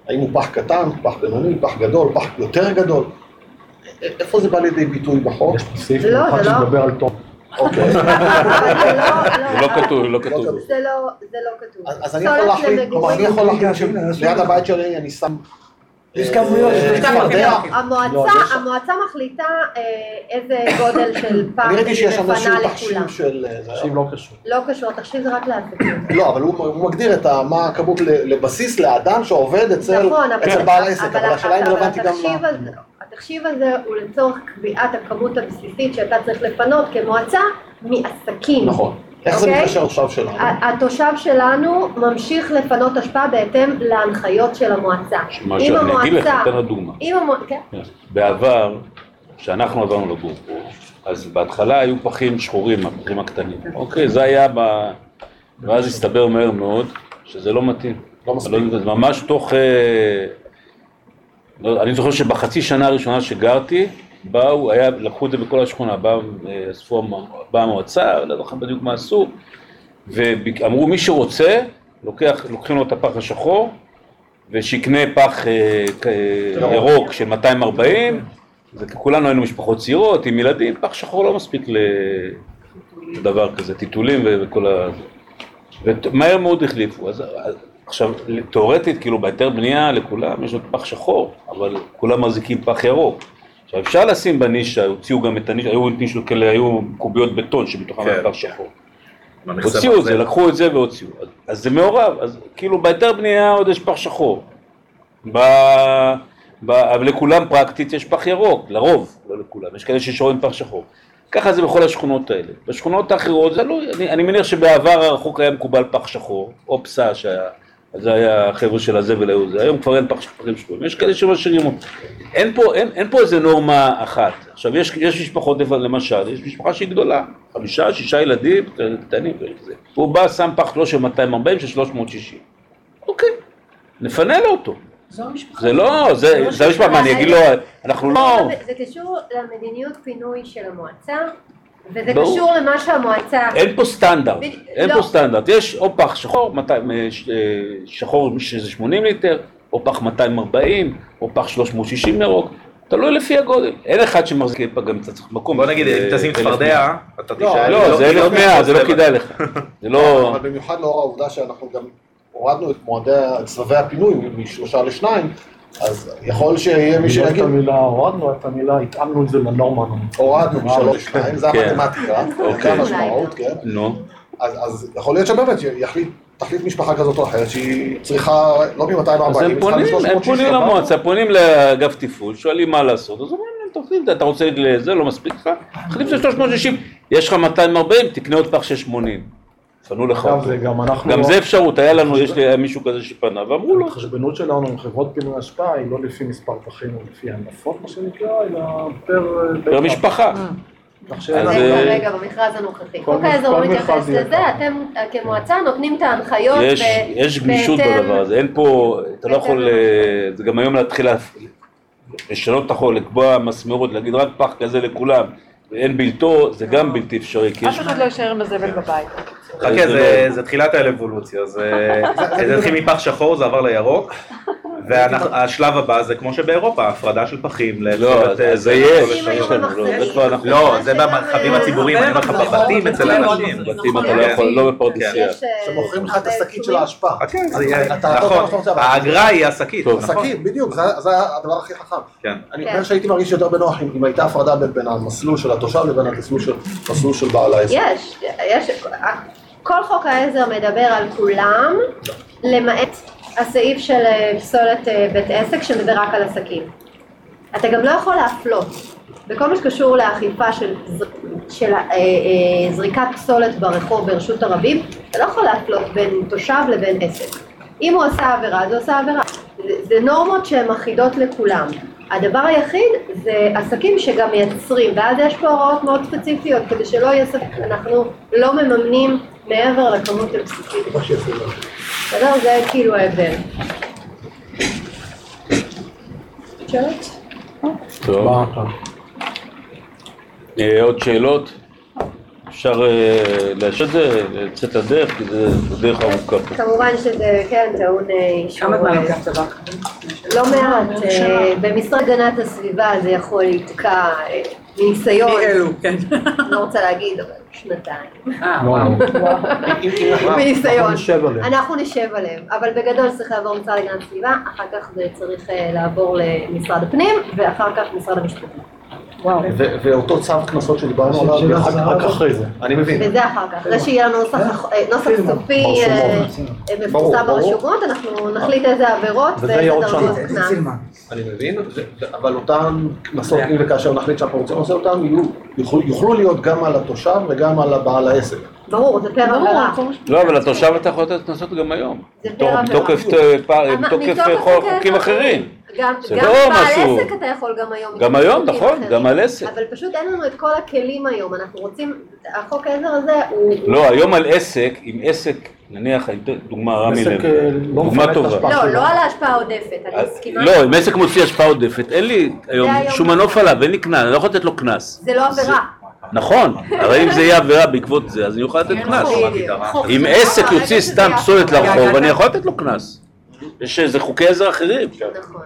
האם הוא פח קטן, פח בינוני, פח גדול, פח יותר גדול? איפה זה בא לידי ביטוי בחוק? יש פה סעיף מיוחד שמדבר על טון. אוקיי. זה לא כתוב, לא כתוב. זה לא כתוב. אז אני יכול להחליט, כלומר אני יכול להחליט שליד הבית שלי אני שם... יש כמויות, המועצה מחליטה איזה גודל של פח אני ראיתי שיש אנשים מפנה תחשיב לכולם. של... תחשיב לא קשור. לא קשור, תחשיב זה רק לעסקים. לא, אבל הוא מגדיר את מה הכמות לבסיס לאדם שעובד אצל בעל העסק, אבל השאלה היא רלוונטית גם... התחשיב הזה הוא לצורך קביעת הכמות הבסיסית שאתה צריך לפנות כמועצה מעסקים. נכון. איך זה מתקשר לתושב שלנו? התושב שלנו ממשיך לפנות השפעה בהתאם להנחיות של המועצה. מה שאני אגיד לך, אתן לדוגמה. כן. בעבר, כשאנחנו עברנו לגור פה, אז בהתחלה היו פחים שחורים, הפחים הקטנים. אוקיי, זה היה ב... ואז הסתבר מהר מאוד שזה לא מתאים. לא מספיק. ממש תוך... אני זוכר שבחצי שנה הראשונה שגרתי, באו, היה, לקחו את זה בכל השכונה, באו, אספו, באה המועצה, לא זוכר בדיוק מה עשו, ואמרו מי שרוצה, לוקח, לוקחים לו את הפח השחור, ושיקנה פח ירוק של מאתיים וארבעים, כולנו היינו משפחות צעירות עם ילדים, פח שחור לא מספיק לדבר כזה, טיטולים וכל ה... ומהר מאוד החליפו, אז... עכשיו, תיאורטית, כאילו, בהיתר בנייה לכולם יש עוד פח שחור, אבל כולם מחזיקים פח ירוק. עכשיו, אפשר לשים בנישה, הוציאו גם את הנישה, היו נישות כאלה, היו קוביות בטון שבתוכם היה פח שחור. הוציאו את זה, לקחו את זה והוציאו. אז זה מעורב, אז כאילו, בהיתר בנייה עוד יש פח שחור. אבל לכולם פרקטית יש פח ירוק, לרוב, לא לכולם, יש כאלה ששרואים פח שחור. ככה זה בכל השכונות האלה. בשכונות האחרות, זה לא, אני, אני מניח שבעבר הרחוק היה מקובל פח שחור, או פסה שהיה, זה היה החבר'ה של הזבל היו זה, היום כבר אין פח שחורים שחורים, יש כאלה שמשאירים אותם. אין פה, אין, אין פה איזה נורמה אחת. עכשיו, יש, יש משפחות, למשל, יש משפחה שהיא גדולה, חמישה, שישה ילדים, קטנים וכזה. הוא בא, שם פח לא של מאתיים וארבעים, של שלוש מאות ושישים. אוקיי, נפנה לו אותו. זה לא, זה, זה משפט, מה אני אגיד לו, אנחנו לא... זה קשור למדיניות פינוי של המועצה, וזה קשור למה שהמועצה... אין פה סטנדרט, אין פה סטנדרט, יש או פח שחור, שחור שזה שמונים ליטר, או פח מאתיים וארבעים, או פח שלוש מאות ושישים ירוק, תלוי לפי הגודל, אין אחד שמחזיק פה גם קצת מקום. בוא נגיד, אם תשים צפרדע, אתה תשאל... לא, זה אלף מאה, זה לא כדאי לך, זה לא... אבל במיוחד לאור העובדה שאנחנו גם הורדנו את מועדי צלבי הפינוי משלושה לשניים, אז יכול שיהיה מי שיגיד... את המילה, הורדנו את המילה, התאמנו את זה לנורמה. הורדנו משלוש לשניים, זה המתמטיקה, זה המשמעות, כן? נו. אז יכול להיות שבאמת יחליט, תחליט משפחה כזאת או אחרת שהיא צריכה לא מ-מאתיים וארבעים, אז הם פונים, הם פונים למועצה, פונים לאגף תפעול, שואלים מה לעשות, אז אומרים להם, תחליט, אתה רוצה לזה, לא מספיק לך? תחליט של שלוש מאות ושישים, יש לך מאתיים וארבעים, תקנה עוד פח של שמונים. פנו לך אותו. גם זה אפשרות, היה לנו, יש לי מישהו כזה שפנה, ואמרו לו. החשבנות שלנו עם חברות פינוי השפעה היא לא לפי מספר פחים או לפי הנפות, מה שנקרא, אלא פר... משפחה. רגע, רגע, במכרז הנוכחי. חוק העזר לא מתייחס לזה, אתם כמועצה נותנים את ההנחיות יש גמישות בדבר הזה, אין פה, אתה לא יכול, זה גם היום להתחיל לשנות את החול, לקבוע מסמרות, להגיד רק פח כזה לכולם, ואין בלתו, זה גם בלתי אפשרי. אף אחד לא יישאר עם הזבל בבית. חכה, זה תחילת האבולוציה, זה התחיל מפח שחור, זה עבר לירוק, והשלב הבא זה כמו שבאירופה, הפרדה של פחים. לא, זה יש. לא, זה במרחבים הציבוריים, אני אומר לך בבתים אצל האנשים. בבתים אתה לא יכול, לא בפרדסיה. שמוכרים לך את השקית של ההשפעה. נכון, האגרה היא השקית. השקית, בדיוק, זה הדבר הכי חכם. אני אומר שהייתי מרגיש יותר בנוח אם הייתה הפרדה בין המסלול של התושב לבין המסלול של בעל העסק. יש, יש. כל חוק העזר מדבר על כולם, למעט הסעיף של פסולת בית עסק שמדבר רק על עסקים. אתה גם לא יכול להפלות. בכל מה שקשור לאכיפה של, של אה, אה, זריקת פסולת ברחוב ברשות הרבים, אתה לא יכול להפלות בין תושב לבין עסק. אם הוא עושה עבירה, זה עושה עבירה. זה, זה נורמות שהן אחידות לכולם. הדבר היחיד זה עסקים שגם מייצרים, ואז יש פה הוראות מאוד ספציפיות, כדי שלא יהיה ספק, אנחנו לא מממנים מעבר לכמות הבסיסית. בסדר? זה כאילו ההבדל. שאלות? טוב. עוד שאלות? אפשר לאשר את זה, לצאת לדרך, כי זה דרך ארוכה פה. כמובן שזה, כן, טעון אישור. כמה זמן לוקח דבר? לא מעט. במשרד הגנת הסביבה זה יכול לתקע מניסיון. מי אלו, כן. לא רוצה להגיד, אבל שנתיים. אה, וואו. מניסיון. אנחנו נשב עליהם. אנחנו נשב עליהם, אבל בגדול צריך לעבור משרד הגנת הסביבה, אחר כך זה צריך לעבור למשרד הפנים, ואחר כך משרד המשפטים. ואותו צו קנסות שדיברנו עליו, רק אחרי זה. אני מבין. וזה אחר כך, אחרי שיהיה לנו נוסח סופי מפורסם ברשומות, אנחנו נחליט איזה עבירות ואיזה דרגות קנס. אני מבין, אבל אותם קנסות, אם וכאשר נחליט שאנחנו רוצים לעשות אותם, יוכלו להיות גם על התושב וגם על בעל העסק. ברור, זה פר עבירה. לא, אבל התושב אתה יכול לתת קנסות גם היום. זה פר עבירה. מתוקף חוקים אחרים. גם זה בעל לא משהו. עסק אתה יכול גם היום. גם היום, נכון, גם על עסק. אבל פשוט אין לנו את כל הכלים היום, אנחנו רוצים, החוק העזר הזה הוא... לא, היום על עסק, עם עסק, נניח, דוגמה רמי לב, דוגמה טובה. לא, לא על ההשפעה העודפת, אני מסכימה. לא, אם עסק מוציא השפעה עודפת, אין לי היום שום מנוף עליו, אין לי קנס, אני לא יכול לתת לו קנס. זה לא עבירה. נכון, הרי אם זה יהיה עבירה בעקבות זה, אז אני יכול לתת קנס. אם עסק יוציא סתם פסולת לרחוב, אני יכול לתת לו קנס. יש איזה חוקי עזר אחרים. נכון.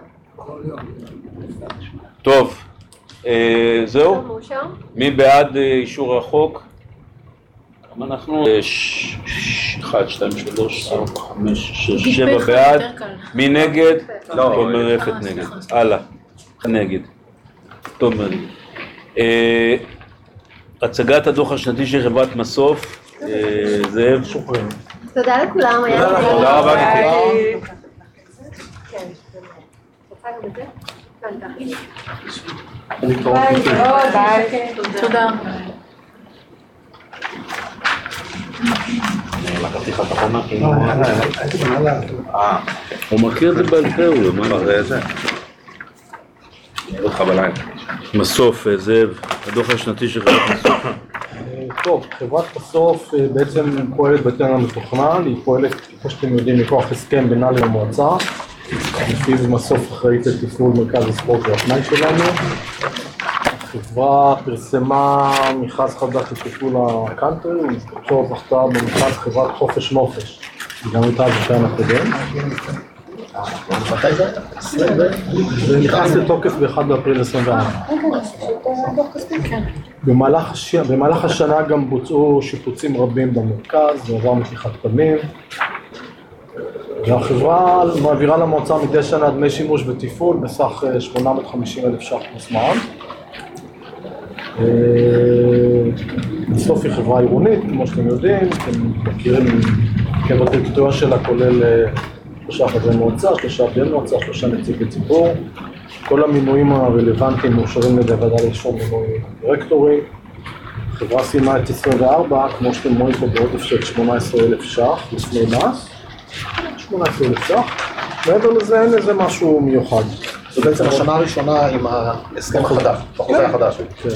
טוב, זהו? מי בעד אישור החוק? כמה אנחנו? אחד, שתיים, שלוש, ארבע, חמש, שש, שבע בעד. מי נגד? תומר אפת נגד. הלאה, נגד. תומר. הצגת הדוח השנתי של חברת מסוף, זאב. תודה לכולם. תודה רבה לכולם. תודה. לקחתי לך את החומר כי הוא מכיר את זה בעל פה, הוא אמר זה זה אותך בלילה מסוף, זאב, הדוח השנתי של חברת מסוף. טוב, חברת מסוף בעצם פועלת בהתאם למתוכנן, היא פועלת, כמו שאתם יודעים, מכוח הסכם בינה לבין המועצה, לפיו מסוף אחראית לתפעול מרכז הספורט והפנאי שלנו. החברה פרסמה מכרז חדש לתפעול הקאנטרי, ומסתכלו זכתה במכרז חברת חופש נופש, גם הייתה הזכיין הקודם. זה נכנס לתוקף ב-אחד באפריל עשרים וארבע. במהלך השנה גם בוצעו שיפוצים רבים במרכז, ועבר מתיחת פנים. והחברה מעבירה למועצה מדי שנה דמי שימוש ותפעול בסך שמונה מאות וחמישים אלף ש"ח פלוס מע"מ. בסוף היא חברה עירונית, כמו שאתם יודעים, אתם מכירים, הרכב הדירקטוריון שלה כולל שלושה חברי מועצה, שלושה עובדי מועצה, שלושה נציגי ציבור. כל המינויים הרלוונטיים מאושרים על ידי הוועדה לאישור מינוי דירקטורים. החברה סיימה את עשרים וארבע, כמו שאתם רואים פה בעודף של שמונה עשרה אלף ש"ח לפני מס. שמונה עשרה אלף ש"ח. מעבר לזה אין איזה משהו מיוחד. זו בעצם השנה הראשונה עם ההסכם החדש, בחוזה החדש. כן.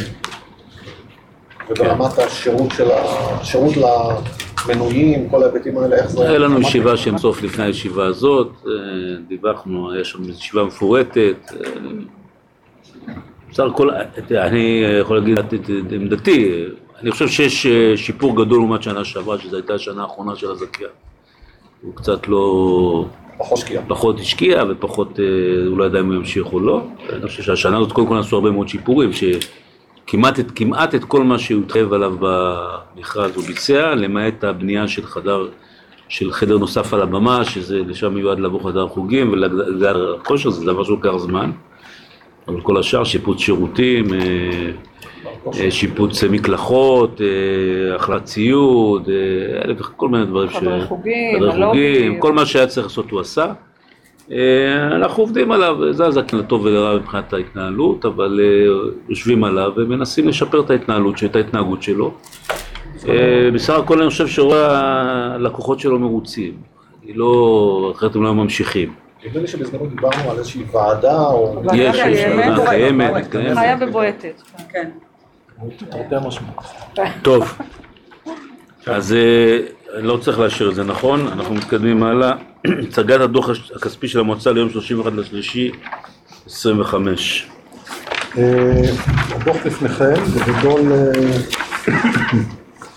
וברמת השירות של השירות למנויים, כל ההיבטים האלה, איך זה... היה לנו ישיבה שהם סוף לפני הישיבה הזאת, דיווחנו, היה שם ישיבה מפורטת. בסדר, אני יכול להגיד את עמדתי, אני חושב שיש שיפור גדול לעומת שנה שעברה, שזו הייתה השנה האחרונה של הזכיין. הוא קצת לא... פחות השקיע. פחות השקיע ופחות, אולי עדיין הוא ימשיך או לא. אני חושב שהשנה הזאת קודם כל נעשו הרבה מאוד שיפורים, שכמעט את, כמעט את כל מה שהוא התחייב עליו במכרז הוא ביצע, למעט הבנייה של חדר, של חדר נוסף על הבמה, שזה לשם מיועד לעבור חדר חוגים ולגדר כושר, זה דבר שלוקח זמן. אבל כל השאר, שיפוץ שירותים, שיפוץ מקלחות, החלת ציוד, כל מיני דברים ש... חדר חוגים, חוגים, כל מה שהיה צריך לעשות הוא עשה. אנחנו עובדים עליו, זה הזכיין לטוב ולרע מבחינת ההתנהלות, אבל יושבים עליו ומנסים לשפר את ההתנהלות, את ההתנהגות שלו. בסך הכל אני חושב שהלקוחות שלו מרוצים, לא, אחרת הם לא ממשיכים. נדמה לי שבזמנו דיברנו על איזושהי ועדה או... יש, יש, ועדה קיימת, קיימת. חיה ובועטת, כן. טוב, אז אני לא צריך להשאיר את זה, נכון? אנחנו מתקדמים הלאה. הצגת הדוח הכספי של המועצה ליום שלושים ואחד לשלישי עשרים וחמש. הדוח לפניכם, בגדול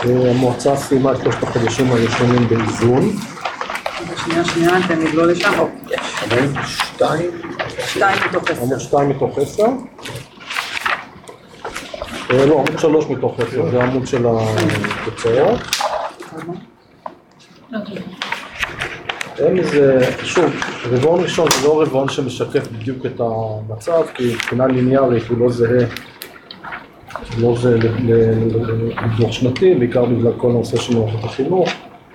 המועצה סיימה את שלושת החודשים הראשונים באיזון. שנייה, שנייה, תן לי לא לשם, אוקיי. שתיים? שתיים מתוך עשר. עמוד שתיים מתוך עשר. לא, עמוד שלוש מתוך עשר, זה העמוד של התוצאות. אין איזה, שוב, רבעון ראשון זה לא רבעון שמשקף בדיוק את המצב, כי מבחינה ליניארית הוא לא זהה, לא זהה לדוח שנתי, בעיקר בגלל כל הנושא של מערכת החינוך.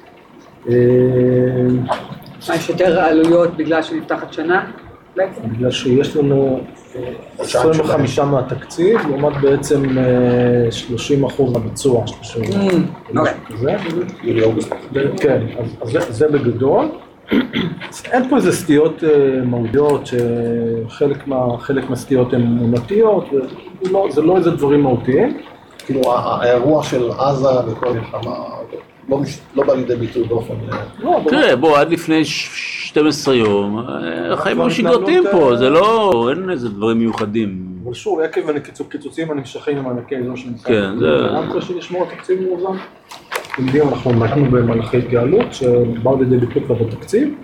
יש יותר עלויות בגלל שנפתחת שנה? בגלל שיש לנו עשרים וחמישה מהתקציב, לעומת בעצם שלושים אחוז מהביצוע, שלושים כזה. כן, אז זה בגדול. אין פה איזה סטיות מהותיות, שחלק מהסטיות הן עונתיות, זה לא איזה דברים מהותיים. כאילו האירוע של עזה וכל מלחמה לא בא לידי ביטוי באופן... תראה, בוא, עד לפני שנים עשר יום, החיים היו שגרתיים פה, זה לא, אין איזה דברים מיוחדים. אבל שוב, עקב קיצוצים הנמשכים עם מענקי איזון של משרד. כן, זה... אנחנו חושבים לשמור תקציב מאוזן. אתם יודעים, אנחנו נתנו במהלכי התייעלות שבאו לידי ביטוי כבר בתקציב.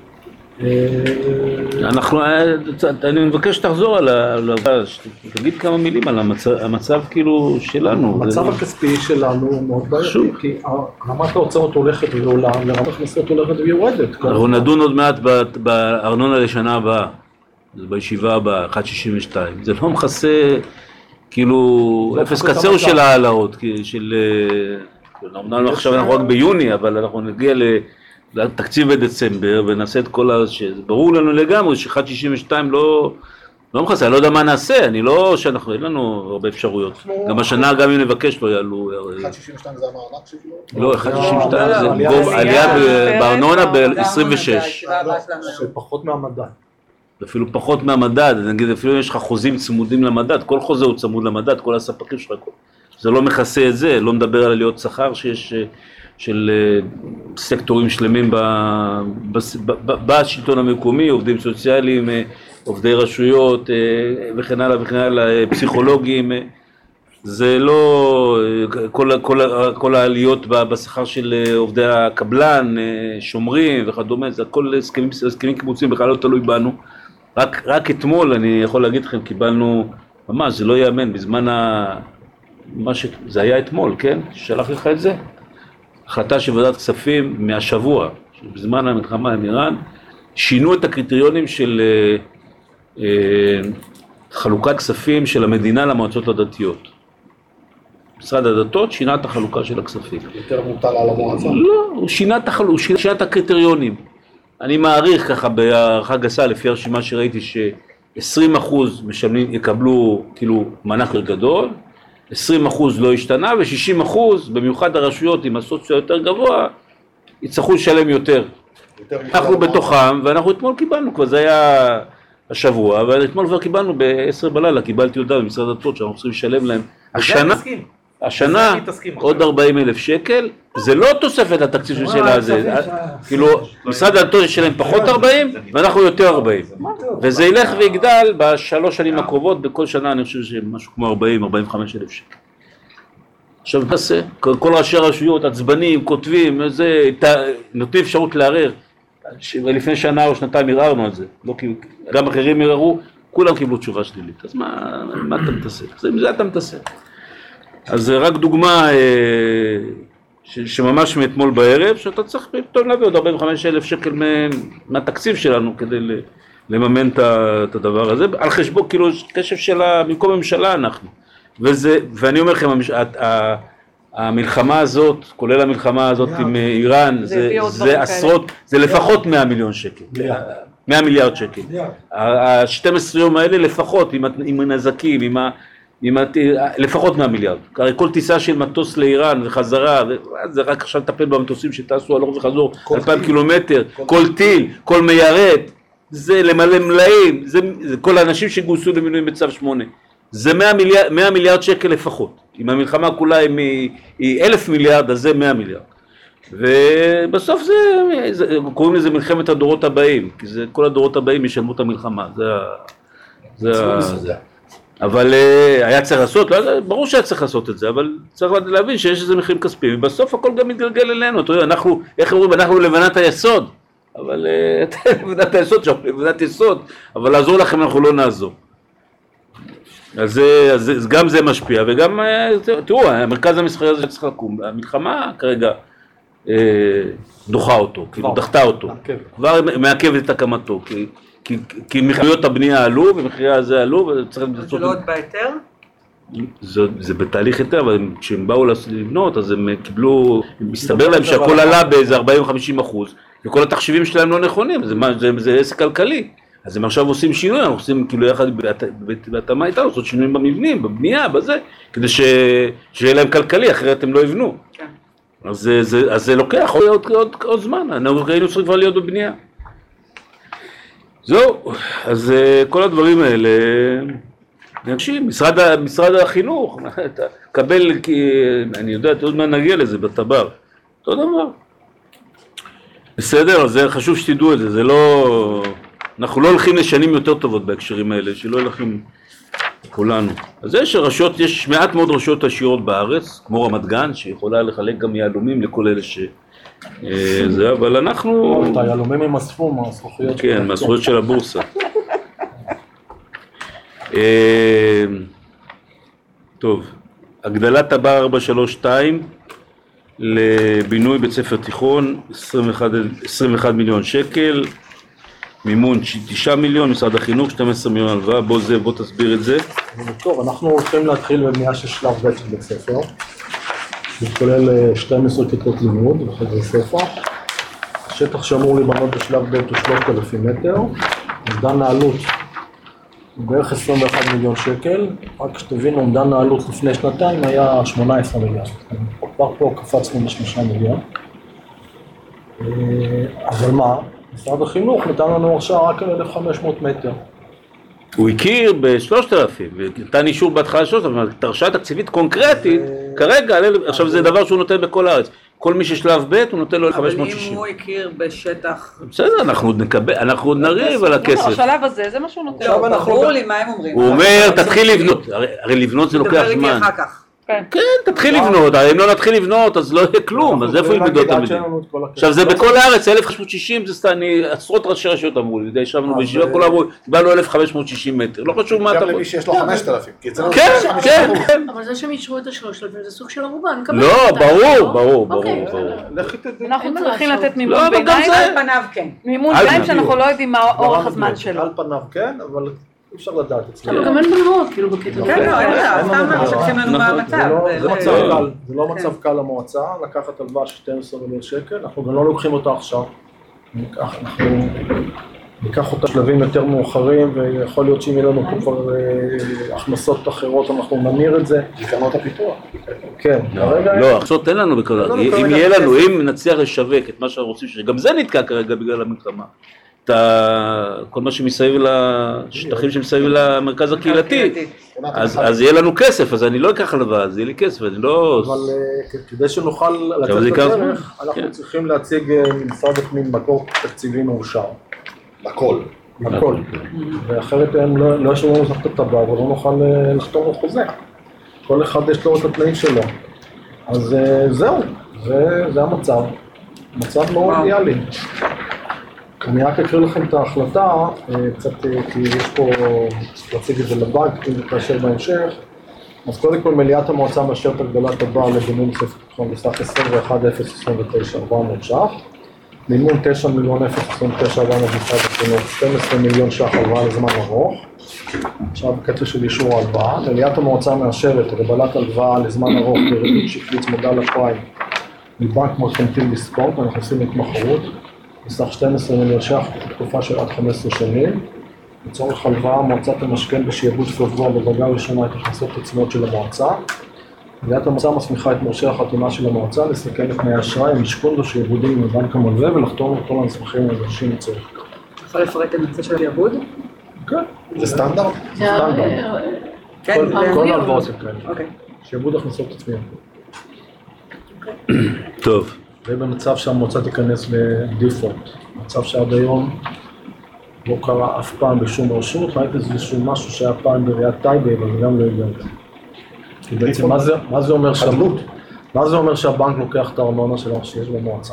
אנחנו, אני מבקש שתחזור על, תגיד כמה מילים על המצב כאילו שלנו. המצב הכספי שלנו מאוד בעייתי, כי רמת ההוצאות הולכת ועולה, ורמת הכנסות הולכת ויורדת. אנחנו נדון עוד מעט בארנונה לשנה הבאה, בישיבה הבאה, אחת שישים ושתיים. זה לא מכסה, כאילו, אפס קצר של העלאות, של... אמנם עכשיו אנחנו רק ביוני, אבל אנחנו נגיע לתקציב בדצמבר ונעשה את כל ה... ברור לנו לגמרי ש-אחת שישים ושתיים לא... לא מכסה, אני לא יודע מה נעשה, אני לא... שאנחנו... אין לנו הרבה אפשרויות. גם השנה, גם אם נבקש, לא יעלו... אחת שישים ושתיים זה המענק שכאילו? לא, אחת שישים ושתיים זה עלייה בארנונה ב-עשרים ושש. שפחות מהמדד. אפילו פחות מהמדד, נגיד אפילו יש לך חוזים צמודים למדד, כל חוזה הוא צמוד למדד, כל הספקים שלך, זה לא מכסה את זה, לא מדבר על עליות שכר שיש של סקטורים שלמים בשלטון המקומי, עובדים סוציאליים, עובדי רשויות וכן הלאה וכן הלאה, פסיכולוגים, זה לא, כל, כל, כל העליות בשכר של עובדי הקבלן, שומרים וכדומה, זה הכל הסכמים, הסכמים קיבוציים בכלל לא תלוי בנו. רק, רק אתמול אני יכול להגיד לכם, קיבלנו, ממש, זה לא יאמן, בזמן ה... מה ש... זה היה אתמול, כן? שלח לך את זה? החלטה של ועדת כספים מהשבוע, בזמן המלחמה עם איראן, שינו את הקריטריונים של אה, אה, חלוקת כספים של המדינה למועצות הדתיות. משרד הדתות שינה את החלוקה של הכספים. יותר מוטל על המועצה? לא, הוא שינה את, החל... הוא שינה את הקריטריונים. אני מעריך ככה בהערכה גסה, לפי הרשימה שראיתי, ש-עשרים אחוז משלמים, יקבלו כאילו מענק גדול, עשרים אחוז לא השתנה, ו-שישים אחוז, במיוחד הרשויות עם הסוציו יותר גבוה, יצטרכו לשלם יותר. יותר אנחנו בתוכם, ואנחנו אתמול קיבלנו, כבר זה היה השבוע, ואתמול כבר קיבלנו ב-עשר בלילה, קיבלתי הודעה במשרד הדתות, שאנחנו צריכים לשלם להם. השנה, השנה עוד ארבעים אלף שקל, זה לא תוספת לתקציב של הזה, כאילו משרד הדתות ישלם פחות ארבעים ואנחנו יותר ארבעים, וזה ילך ויגדל בשלוש שנים הקרובות, בכל שנה אני חושב שמשהו כמו ארבעים עד ארבעים וחמישה אלף שקל. עכשיו נעשה, כל ראשי הרשויות עצבנים, כותבים, נותנים אפשרות לערער, ולפני שנה או שנתיים ערערנו על זה, גם אחרים ערערו, כולם קיבלו תשובה שלילית, אז מה אתה מתעסק? עם זה אתה מתעסק. אז זה רק דוגמה שממש מאתמול בערב, שאתה צריך פתאום להביא עוד ארבעים וחמישה אלף שקל מהתקציב שלנו כדי לממן את הדבר הזה, על חשבון, כאילו, קשב של במקום הממשלה אנחנו. וזה, ואני אומר לכם, המלחמה הזאת, כולל המלחמה הזאת עם איראן, זה עשרות, זה לפחות מאה מיליון שקל. מאה מיליארד שקל. ה-שנים עשר יום האלה לפחות, עם הנזקים, עם ה... לפחות מאה מיליארד. הרי כל טיסה של מטוס לאיראן וחזרה, זה רק עכשיו לטפל במטוסים שטסו הלוך וחזור, אלפיים קילומטר, כל טיל, כל מיירט, זה למלא מלאים, זה כל האנשים שגויסו למילואים בצו שמונה. זה מאה מיליארד שקל לפחות. אם המלחמה כולה היא אלף מיליארד, אז זה מאה מיליארד. ובסוף זה, קוראים לזה מלחמת הדורות הבאים, כי כל הדורות הבאים ישלמו את המלחמה. זה... אבל היה צריך לעשות, לא, ברור שהיה צריך לעשות את זה, אבל צריך להבין שיש איזה מחירים כספיים, ובסוף הכל גם מתגלגל אלינו, אתה יודע, אנחנו, איך אומרים, אנחנו לבנת היסוד, אבל לבנת היסוד, לבנת יסוד, אבל לעזור לכם אנחנו לא נעזור. אז, אז גם זה משפיע, וגם, תראו, המרכז המסחרי הזה צריך לקום, המלחמה כרגע דוחה אותו, כאילו דחתה אותו, כבר מעכבת את הקמתו, כי, כי, כי מחירויות הבנייה עלו, ומחירי הזה עלו, וצריך... זה לא עוד בהיתר? זה, זה בתהליך היתר, אבל כשהם באו לבנות, אז הם קיבלו, מסתבר להם שהכל עלה באיזה ארבעים חמישים אחוז, וכל התחשיבים שלהם לא נכונים, זה, זה, זה עסק כלכלי. אז הם עכשיו עושים שינוי, הם עושים כאילו יחד בהתאמה איתה, עושות שינויים במבנים, בבנייה, בזה, כדי ש... שיהיה להם כלכלי, אחרת הם לא יבנו. כן. אז זה, זה, אז זה לוקח עוד, עוד, עוד, עוד זמן, היינו צריכים כבר להיות בבנייה. זהו, אז כל הדברים האלה, נקשים, משרד, משרד החינוך, אתה קבל, אני יודע, עוד מה נגיע לזה בטבר, אותו דבר. בסדר, אז זה חשוב שתדעו את זה, זה לא... אנחנו לא הולכים לשנים יותר טובות בהקשרים האלה, שלא הולכים כולנו. אז יש רשויות, יש מעט מאוד רשויות עשירות בארץ, כמו רמת גן, שיכולה לחלק גם יהלומים לכל אלה ש... זה, אבל אנחנו... את היהלומים עם הסכום, הזכוכיות. כן, מהזכויות של הבורסה. טוב, הגדלת טבר ארבע שלוש שתיים לבינוי בית ספר תיכון, עשרים ואחד מיליון שקל, מימון תשעה מיליון, משרד החינוך שתים עשרה מיליון הלוואה, בוא זה, בוא תסביר את זה. טוב, אנחנו הולכים להתחיל בבנייה של שלב ב' של בית ספר, שכולל שתים עשרה כיתות לימוד וחדרי ספר. השטח שאמור להיבנות בשלב ב' הוא שלושת אלפים מטר, אומדן העלות בערך עשרים ואחד מיליון שקל, רק שתבינו, אומדן העלות לפני שנתיים היה שמונה עשרה מיליון. כבר פה קפצנו בשלושה מיליון. אבל מה? משרד החינוך נתן לנו הרשאה רק על אלף וחמש מאות מטר. הוא הכיר ב-שלושת אלפים, ונתן אישור בהתחלה שלושת אלפים, אבל הרשאה תקציבית קונקרטית, כרגע, עכשיו זה דבר שהוא נותן בכל הארץ. כל מי ששלב ב' הוא נותן לו חמש מאות שישים. אבל אם הוא הכיר בשטח... בסדר, אנחנו עוד נקבל, אנחנו עוד נריב על הכסף. בשלב הזה זה מה שהוא נותן. ברור לי מה הם אומרים. הוא אומר, תתחיל לבנות, הרי לבנות זה לוקח זמן. תדבר איתי אחר כך. כן, תתחיל לבנות, אם לא נתחיל לבנות אז לא יהיה כלום, אז איפה ילמדו את המדינה? עכשיו זה בכל הארץ, אלף וחמש מאות שישים זה סתם, עשרות ראשי רשויות אמרו לי, ישבנו בישיבה, כולם אמרו, קיבלנו אלף וחמש מאות שישים מטר, לא חשוב מה אתה... גם למי שיש לו חמשת אלפים, כן, כן, כן. אבל זה שהם אישרו את השלושת אלפים זה סוג של ערובה, לא, ברור, ברור, ברור. אנחנו צריכים לתת מימון לא, ביניים, על פניו כן. מימון ביניים שאנחנו לא יודעים מה אורך הזמן שלו. על פניו כן, אבל... אי אפשר לדעת אצלנו. אבל גם אין ברירות, כאילו בקטע. כן, לא, אין ברירה, סתם משקפים לנו מה המצב. זה לא מצב קל למועצה, לקחת הלוואה של שנים עשר מיליון שקל, אנחנו גם לא לוקחים אותה עכשיו. אנחנו ניקח אותה שלבים יותר מאוחרים, ויכול להיות שאם יהיה לנו פה כבר הכנסות אחרות, אנחנו נמיר את זה. לקנות הפיתוח. כן. לא, עכשיו תן לנו בכל... אם יהיה לנו, אם נצליח לשווק את מה שאנחנו רוצים, שגם זה נתקע כרגע בגלל המלחמה. כל מה שמסביב לשטחים שמסביב למרכז הקהילתי, אז יהיה לנו כסף, אז אני לא אקח הלוואה, אז יהיה לי כסף, אני לא... אבל כדי שנוכל לצאת לדרך, אנחנו צריכים להציג ממשרד הפנים מקור תקציבי מאושר. הכל. הכל. ואחרת הם לא ישבו לנו לחתום את הבא, אבל לא נוכל לחתום את חוזה. כל אחד יש לו את התנאים שלו. אז זהו, זה המצב. מצב מאוד אידיאלי. אני רק אקריא לכם את ההחלטה, קצת כי יש פה, להציג את זה לבנק, אם נתקשר בהמשך. אז קודם כל מליאת המועצה מאשרת הגדלת הבאה לבינוי נוסף תיכון בסך עשרים ואחד אלף עשרים ותשע ארבע מאות ש"ח, מימון תשעה מיליון עשרים ותשע ארבע מאות משרד החינוך, שנים עשר מיליון ש"ח הלוואה לזמן ארוך. עכשיו בקטע של אישור ההלוואה, מליאת המועצה מאשרת הגדלת הלוואה לזמן ארוך בריבית שקלית צמודה לפריים מבנק מרקנטיל בספורט, אנחנו עושים התמחרות. בסך שנים עשר מיליון ש"ח בתקופה של עד חמש עשרה שנים. לצורך הלוואה, המועצה תמשכן בשעבוד קבוע בדרגה ראשונה את הכנסות עצמיות של המועצה. מליאת המועצה מסמיכה את מורשי החתימה של המועצה לסכן את תנאי האשראי, משכון ושעבודים עם הבנק המלווה ולחתום את כל המסמכים הנדרשים לצורך. יכול לפרט את הנושא של שעבוד? כן. זה סטנדרט? סטנדרט. כן, כל ההלוואות זה כאלה. שעבוד הכנסות עצמיות. טוב. ובמצב שהמועצה תיכנס לדיפולט, מצב שעד היום לא קרה אף פעם בשום רשות, ראיתי איזשהו משהו שהיה פעם בעיריית טייבה, אבל גם לא הגעתי. כי בעצם מה זה, מה זה אומר שהבנק, מה זה אומר שהבנק לוקח את הארנונה שלו שיש במועצה?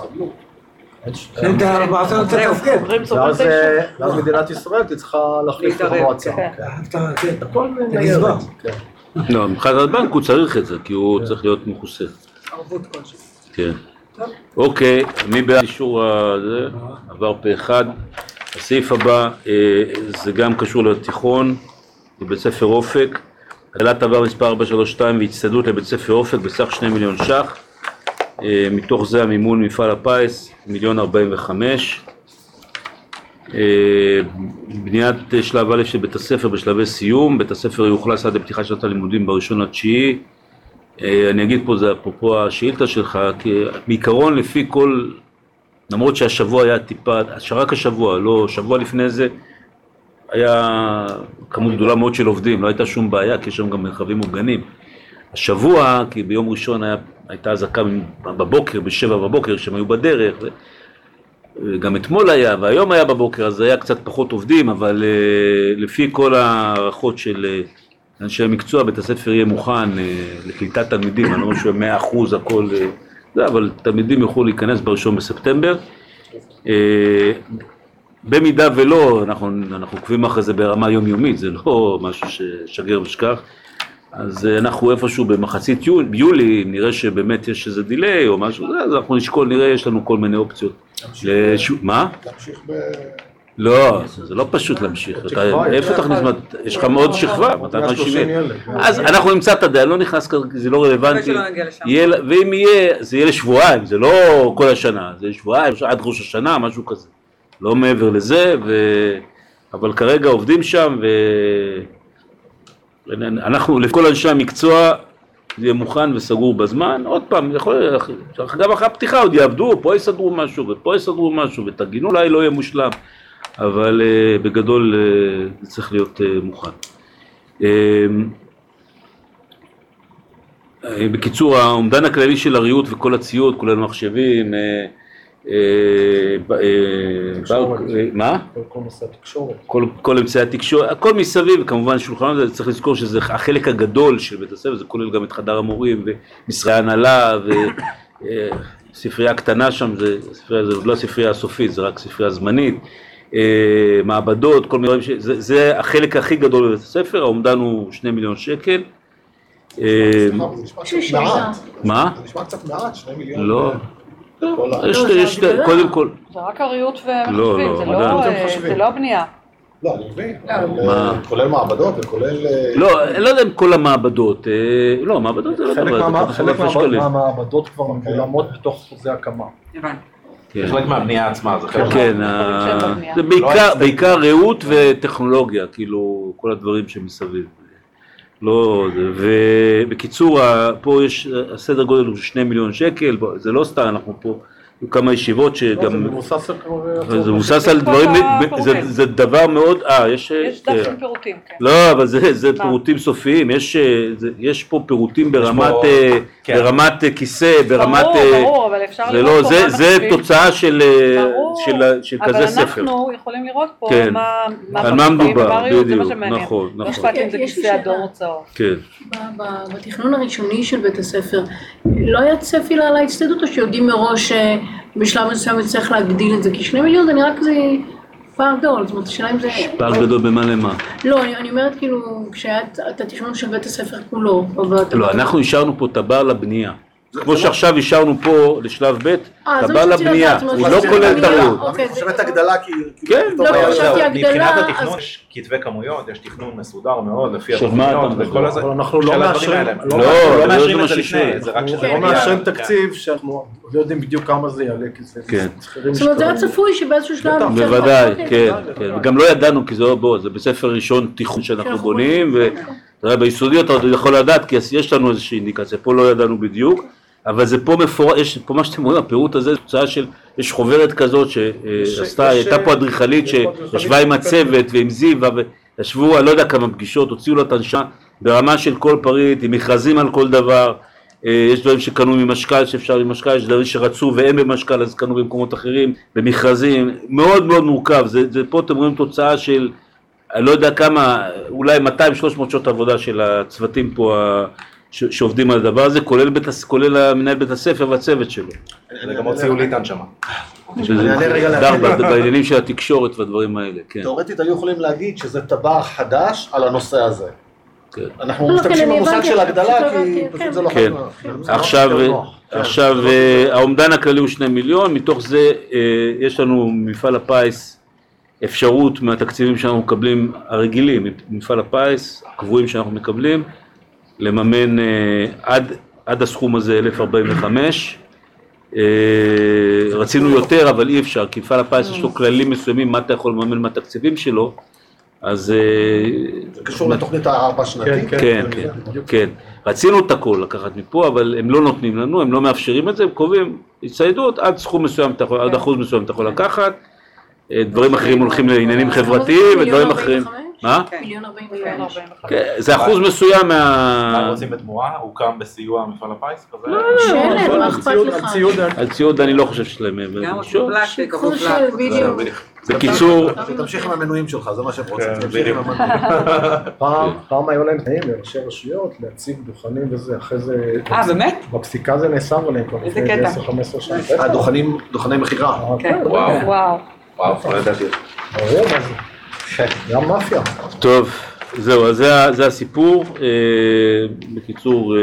ואז מדינת ישראל תצטרך להחליף את המועצה. הכל ניירת. לא, מבחינת הבנק הוא צריך את זה, כי הוא צריך להיות מכוסה. ערבות כלשהו. כן. אוקיי, מי בעד אישור הזה? עבר פה אחד. הסעיף הבא זה גם קשור לתיכון, בבית ספר אופק. הגדלת עבר מספר ארבע שלוש שתיים והצטיידות לבית ספר אופק בסך שני מיליון ש"ח. מתוך זה המימון מפעל הפיס, מיליון ארבעים וחמש. בניית שלב א' של בית הספר בשלבי סיום, בית הספר יוחלס עד לפתיחת שנת הלימודים בראשון לתשיעי. אני אגיד פה, זה אפרופו השאילתה שלך, כי בעיקרון לפי כל, למרות שהשבוע היה טיפה, רק השבוע, לא, שבוע לפני זה, היה כמות גדולה מאוד של עובדים, לא הייתה שום בעיה, כי יש שם גם מרחבים מוגנים. השבוע, כי ביום ראשון היה, הייתה אזעקה בבוקר, בשבע בבוקר, שהם היו בדרך, גם אתמול היה, והיום היה בבוקר, אז היה קצת פחות עובדים, אבל לפי כל הערכות של אנשי המקצוע, בית הספר יהיה מוכן לקליטת תלמידים, אני לא חושב מאה אחוז הכל, אבל תלמידים יוכלו להיכנס בראשון בספטמבר. במידה ולא, אנחנו, אנחנו עוקבים אחרי זה ברמה יומיומית, זה לא משהו ששגר ושכח, אז אנחנו איפשהו במחצית יולי, ביולי, נראה שבאמת יש איזה דיליי או משהו, אז אנחנו נשקול, נראה, יש לנו כל מיני אופציות. לשו... מה? להמשיך ב... לא, זה לא פשוט להמשיך. איפה תכניס, יש לך מאוד שכבה, מאתיים וחמישים אלף. אז אנחנו נמצא את הדעה, לא נכנס כזה, זה לא רלוונטי. ואם יהיה, זה יהיה לשבועיים, זה לא כל השנה, זה שבועיים, עד ראש השנה, משהו כזה. לא מעבר לזה, אבל כרגע עובדים שם, ואנחנו, לכל אנשי המקצוע, זה יהיה מוכן וסגור בזמן. עוד פעם, יכול, גם אחרי הפתיחה עוד יעבדו, פה יסדרו משהו, ופה יסדרו משהו, ותגינו אולי לא יהיה מושלם. אבל uh, בגדול uh, זה צריך להיות uh, מוכן. Uh, uh, בקיצור, האומדן הכללי של הריהוט וכל הציוד, כולל מחשבים, uh, uh, uh, uh, מה? כל אמצעי התקשורת. כל, כל אמצעי התקשורת, הכל מסביב, כמובן שולחן הזה, צריך לזכור שזה החלק הגדול של בית הספר, זה כולל גם את חדר המורים ומשרי הנהלה וספרייה קטנה שם, זה, ספרייה, זה לא הספרייה הסופית, זה רק ספרייה זמנית. מעבדות, כל מיני דברים, זה, זה החלק הכי גדול בבית הספר, האומדן הוא שני מיליון שקל. זה נשמע קצת מעט. מה? זה נשמע קצת מעט, שני מיליון. לא. יש, קודם כל. זה רק הריהוט ומחשבים, זה לא הבנייה. לא, אני מבין, כולל מעבדות וכולל... לא, לא יודע אם כל המעבדות, לא, מעבדות זה לא דבר, חלק מהמעבדות כבר מגולמות בתוך חוזה הקמה. הבנתי. זה חלק מהבנייה עצמה, זה חלק כן, זה בעיקר ריהוט וטכנולוגיה, כאילו כל הדברים שמסביב. לא, ובקיצור, פה יש הסדר גודל של שני מיליון שקל, זה לא סתם, אנחנו פה כמה ישיבות שגם... זה מבוסס על דברים, זה דבר מאוד... אה, יש... יש דף עם פירוטים, כן. לא, אבל זה פירוטים סופיים, יש פה פירוטים ברמת כיסא, ברמת... ברור, ברור, אבל אפשר לראות פה מה זה תוצאה של כזה ספר. אבל אנחנו יכולים לראות פה מה מדובר, בדיוק, נכון, לא אכפת אם זה כיסא אדום או צהוב. כן. בתכנון הראשוני של בית הספר, לא היה צפי להצטיידות או שיודעים מראש בשלב מסוים צריך להגדיל את זה, כי שני מיליון זה נראה כזה פער גדול, זאת אומרת, השאלה אם זה... פער גדול במה למה? לא, אני אומרת כאילו, כשהיה את התכנון של בית הספר כולו, לא, אנחנו אישרנו פה טבע לבנייה. כמו שעכשיו אישרנו פה לשלב ב', טבע לבנייה, הוא לא כולל את הריהוט. אני חושבת הגדלה כי... כן, לא חשבתי הגדלה... מבחינת התכנון יש כתבי כמויות, יש תכנון מסודר מאוד לפי של מה התכניות אתה וכל הזה. אבל אנחנו לא מאשרים, לא מאשרים את זה לפני, זה רק לא מאשרים תקציב שאנחנו לא יודעים בדיוק כמה זה יעלה, כי זה... זאת אומרת, זה היה צפוי שבאיזשהו שלב... בוודאי, כן, וגם לא ידענו, כי זה לא בוא, זה בספר ראשון תיכון שאנחנו בונים, וביסודיות אתה יכול לדעת, כי יש לנו איזושהי אינדיקציה, פה לא ידענו בדיוק. אבל זה פה מפורט, יש פה מה שאתם רואים, הפירוט הזה, תוצאה של, יש חוברת כזאת שעשתה, הייתה פה אדריכלית שישבה עם הצוות ועם זיווה, וישבו, אני לא יודע כמה פגישות, הוציאו לה תנשה ברמה של כל פריט, עם מכרזים על כל דבר, יש דברים שקנו ממשקל שאפשר ממשקל, יש דברים שרצו והם במשקל אז קנו במקומות אחרים, במכרזים, מאוד מאוד מורכב, זה, זה פה אתם רואים תוצאה של, אני לא יודע כמה, אולי מאתיים שלוש מאות שעות עבודה של הצוותים פה ש, שעובדים על הדבר הזה, כולל, בית, כולל מנהל בית הספר והצוות שלו. זה גם הוציאו לי איתן שמה. בעניינים של התקשורת והדברים האלה, כן. תיאורטית היו יכולים להגיד שזה טבע חדש על הנושא הזה. אנחנו משתמשים במושג של הגדלה כי פשוט זה לא חשוב. עכשיו האומדן הכללי הוא שני מיליון, מתוך זה יש לנו מפעל הפיס אפשרות מהתקציבים שאנחנו מקבלים הרגילים, מפעל הפיס, הקבועים שאנחנו מקבלים, לממן עד הסכום הזה אלף ארבעים וחמש, רצינו יותר אבל אי אפשר, כי מפעל הפיס יש לו כללים מסוימים מה אתה יכול לממן מהתקציבים שלו, אז זה קשור לתוכנית הארבע שנתית? כן, כן, כן. רצינו את הכל לקחת מפה, אבל הם לא נותנים לנו, הם לא מאפשרים את זה, הם קובעים הצטיידות, עד סכום מסוים, עד אחוז מסוים אתה יכול לקחת, דברים אחרים הולכים לעניינים חברתיים ודברים אחרים. מה? מיליון ארבעים וחמש. זה אחוז מסוים מה... מה רוצים בתמורה? הוקם בסיוע מפעל הפיס? לא, לא, מה אכפת לך? על ציוד אני לא חושב שלהם. גם פלסטיק, קחו של בדיוק. בקיצור... תמשיך עם המנויים שלך, זה מה שהם רוצים. פעם היו להם תנאים לראשי רשויות להציג דוכנים וזה, אחרי זה... אה, באמת? בפסיקה זה נאסר עליהם כבר לפני עשר חמש עשרה שנה. הדוכנים, דוכני מחירה. וואו. וואו. וואו, לא ידעתי. ברור, מה זה? גם מאפיה. טוב, זהו, אז זה הסיפור. בקיצור,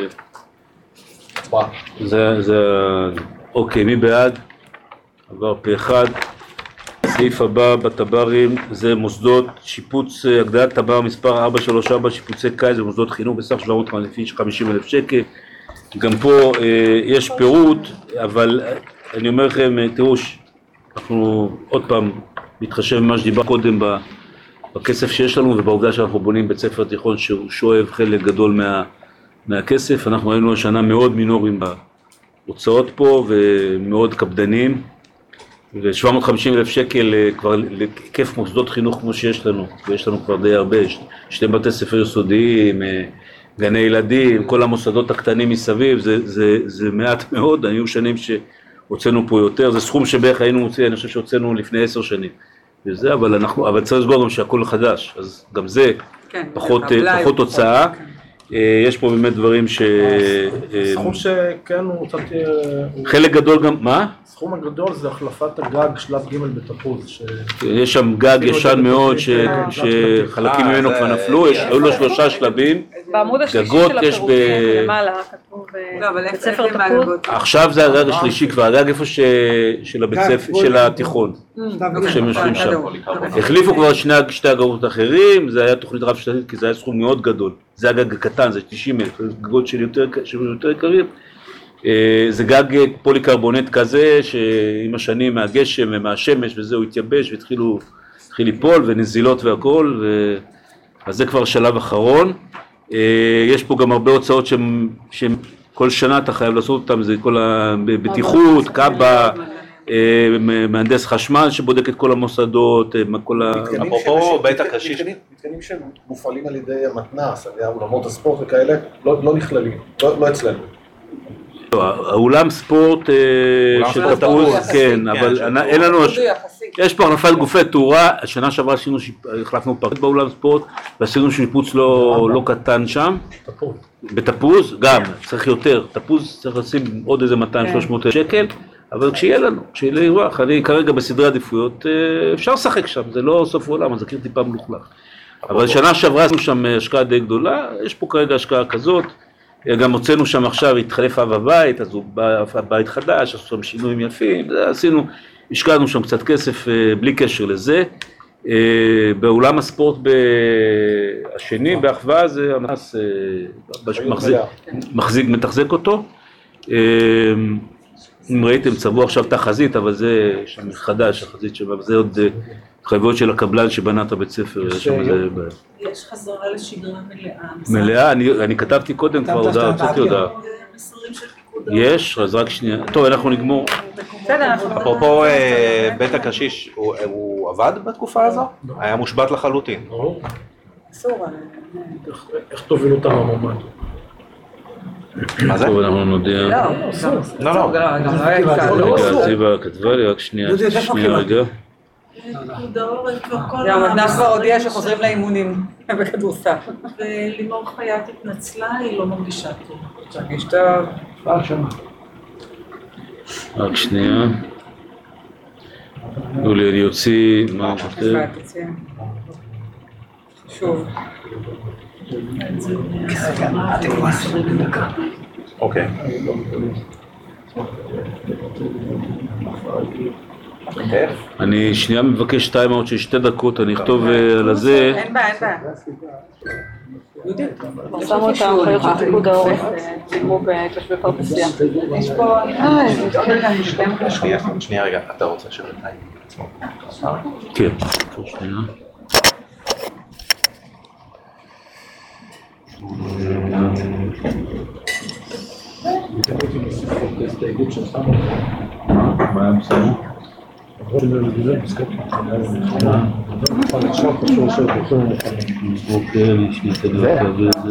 זה... אוקיי, מי בעד? עבר פה אחד. הסעיף הבא בטברים זה מוסדות שיפוץ, הגדלת טבר מספר ארבע שלוש ארבע, שיפוצי קיץ ומוסדות חינוך בסך שבע מאות וחמישים אלף שקל. גם פה יש פירוט, אבל אני אומר לכם, תראו, אנחנו עוד פעם מתחשב במה שדיבר קודם בכסף שיש לנו ובעובדה שאנחנו בונים בית ספר תיכון שהוא שואב חלק גדול מה, מהכסף. אנחנו היינו השנה מאוד מינורים בהוצאות פה ומאוד קפדנים, ו-שבע מאות וחמישים אלף שקל כבר לכיף מוסדות חינוך כמו שיש לנו, ויש לנו כבר די הרבה, שתי בתי ספר יסודיים, גני ילדים, כל המוסדות הקטנים מסביב, זה, זה, זה מעט מאוד. היו שנים שהוצאנו פה יותר, זה סכום שבערך היינו מוצאים, אני חושב שהוצאנו לפני עשר שנים, וזה, אבל אנחנו, אבל צריך לסגור גם שהכל חדש, אז גם זה כן, פחות, פחות הוצאה. כן. יש פה באמת דברים ש... סכום שכן הוא קצת... חלק גדול גם, מה? הסכום הגדול זה החלפת הגג שלב ג' בתפוז. יש שם גג ישן מאוד שחלקים ממנו כבר נפלו, היו לו שלושה שלבים. בעמוד השלישי של הפירוט למעלה כתוב בית ספר תפוז. עכשיו זה הגג השלישי כבר, הגג איפה של התיכון, שהם יושבים שם. החליפו כבר שתי הגגות אחרים, זה היה תוכנית רב שנתית כי זה היה סכום מאוד גדול. זה הגג הקטן, זה תשעים אלף, גגות של יותר יקרים. זה גג פוליקרבונט כזה שעם השנים מהגשם ומהשמש וזה הוא התייבש והתחילו ליפול ונזילות והכל, אז זה כבר שלב אחרון. יש פה גם הרבה הוצאות שהם כל שנה אתה חייב לעשות אותם, זה כל הבטיחות, קב"א, מהנדס חשמל שבודק את כל המוסדות, כל ה... אפרופו בית הקשיש. מתקנים שמופעלים על ידי המתנ"ס, על ידי אולמות הספורט וכאלה, לא נכללים, לא אצלנו. האולם ספורט של תפוז, כן, אבל אין לנו, יש פה החלפת גופי תאורה, השנה שעברה עשינו, החלפנו פרט באולם ספורט ועשינו שיפוץ לא קטן שם, בתפוז, גם צריך יותר, תפוז צריך לשים עוד איזה מאתיים שלוש מאות שקל, אבל כשיהיה לנו, כשיהיה לי רוח, אני כרגע בסדרי עדיפויות, אפשר לשחק שם, זה לא סוף העולם, אז זה כאילו טיפה מלוכלך. אבל שנה שעברה עשינו שם השקעה די גדולה, יש פה כרגע השקעה כזאת, גם הוצאנו שם עכשיו, התחלף אב הבית, אז הוא בית חדש, עשו שם שינויים יפים, עשינו, השקענו שם קצת כסף בלי קשר לזה. באולם הספורט השני, באחווה, זה המנס מחזיק, מתחזק אותו. אם ראיתם, צבעו עכשיו תחזית, אבל זה שם חדש, החזית שבא, וזה עוד התחייבויות של הקבלן שבנה את הבית ספר. יש חזרה לשגרה מלאה. מלאה, אני כתבתי קודם כבר הודעה, הוצאתי הודעה. יש, אז רק שנייה. טוב, אנחנו נגמור. אפרופו בית הקשיש, הוא עבד בתקופה הזו? היה מושבת לחלוטין. אסור. איך תובילו אותם הממ"ד? מה זה? טוב, אנחנו נודיע. לא, לא, לא. גם לא היה התקהלות. רגע, זיווה כתבה לי, רק שנייה, שנייה רגע. המתנ"ס כבר הודיע שחוזרים לאימונים בכדורסל. ולימור חייט התנצלה, היא לא מרגישה טוב. תרגיש טוב. רק שנייה. יולי, אני אוציא, מה הוא כותב? שוב. אוקיי. אני שנייה מבקש טיימאוט של שתי דקות, אני אכתוב על הזה. אין בעיה, אין בעיה. יהודית. שמו את ההנחיות של פיקוד העורף, צילמו בתושבי פרדסיה. יש פה... שנייה, שנייה רגע, אתה רוצה שבינתיים עצמו? כן, שנייה. מה הם שמו? בוקר, יש לי את הדבר הזה.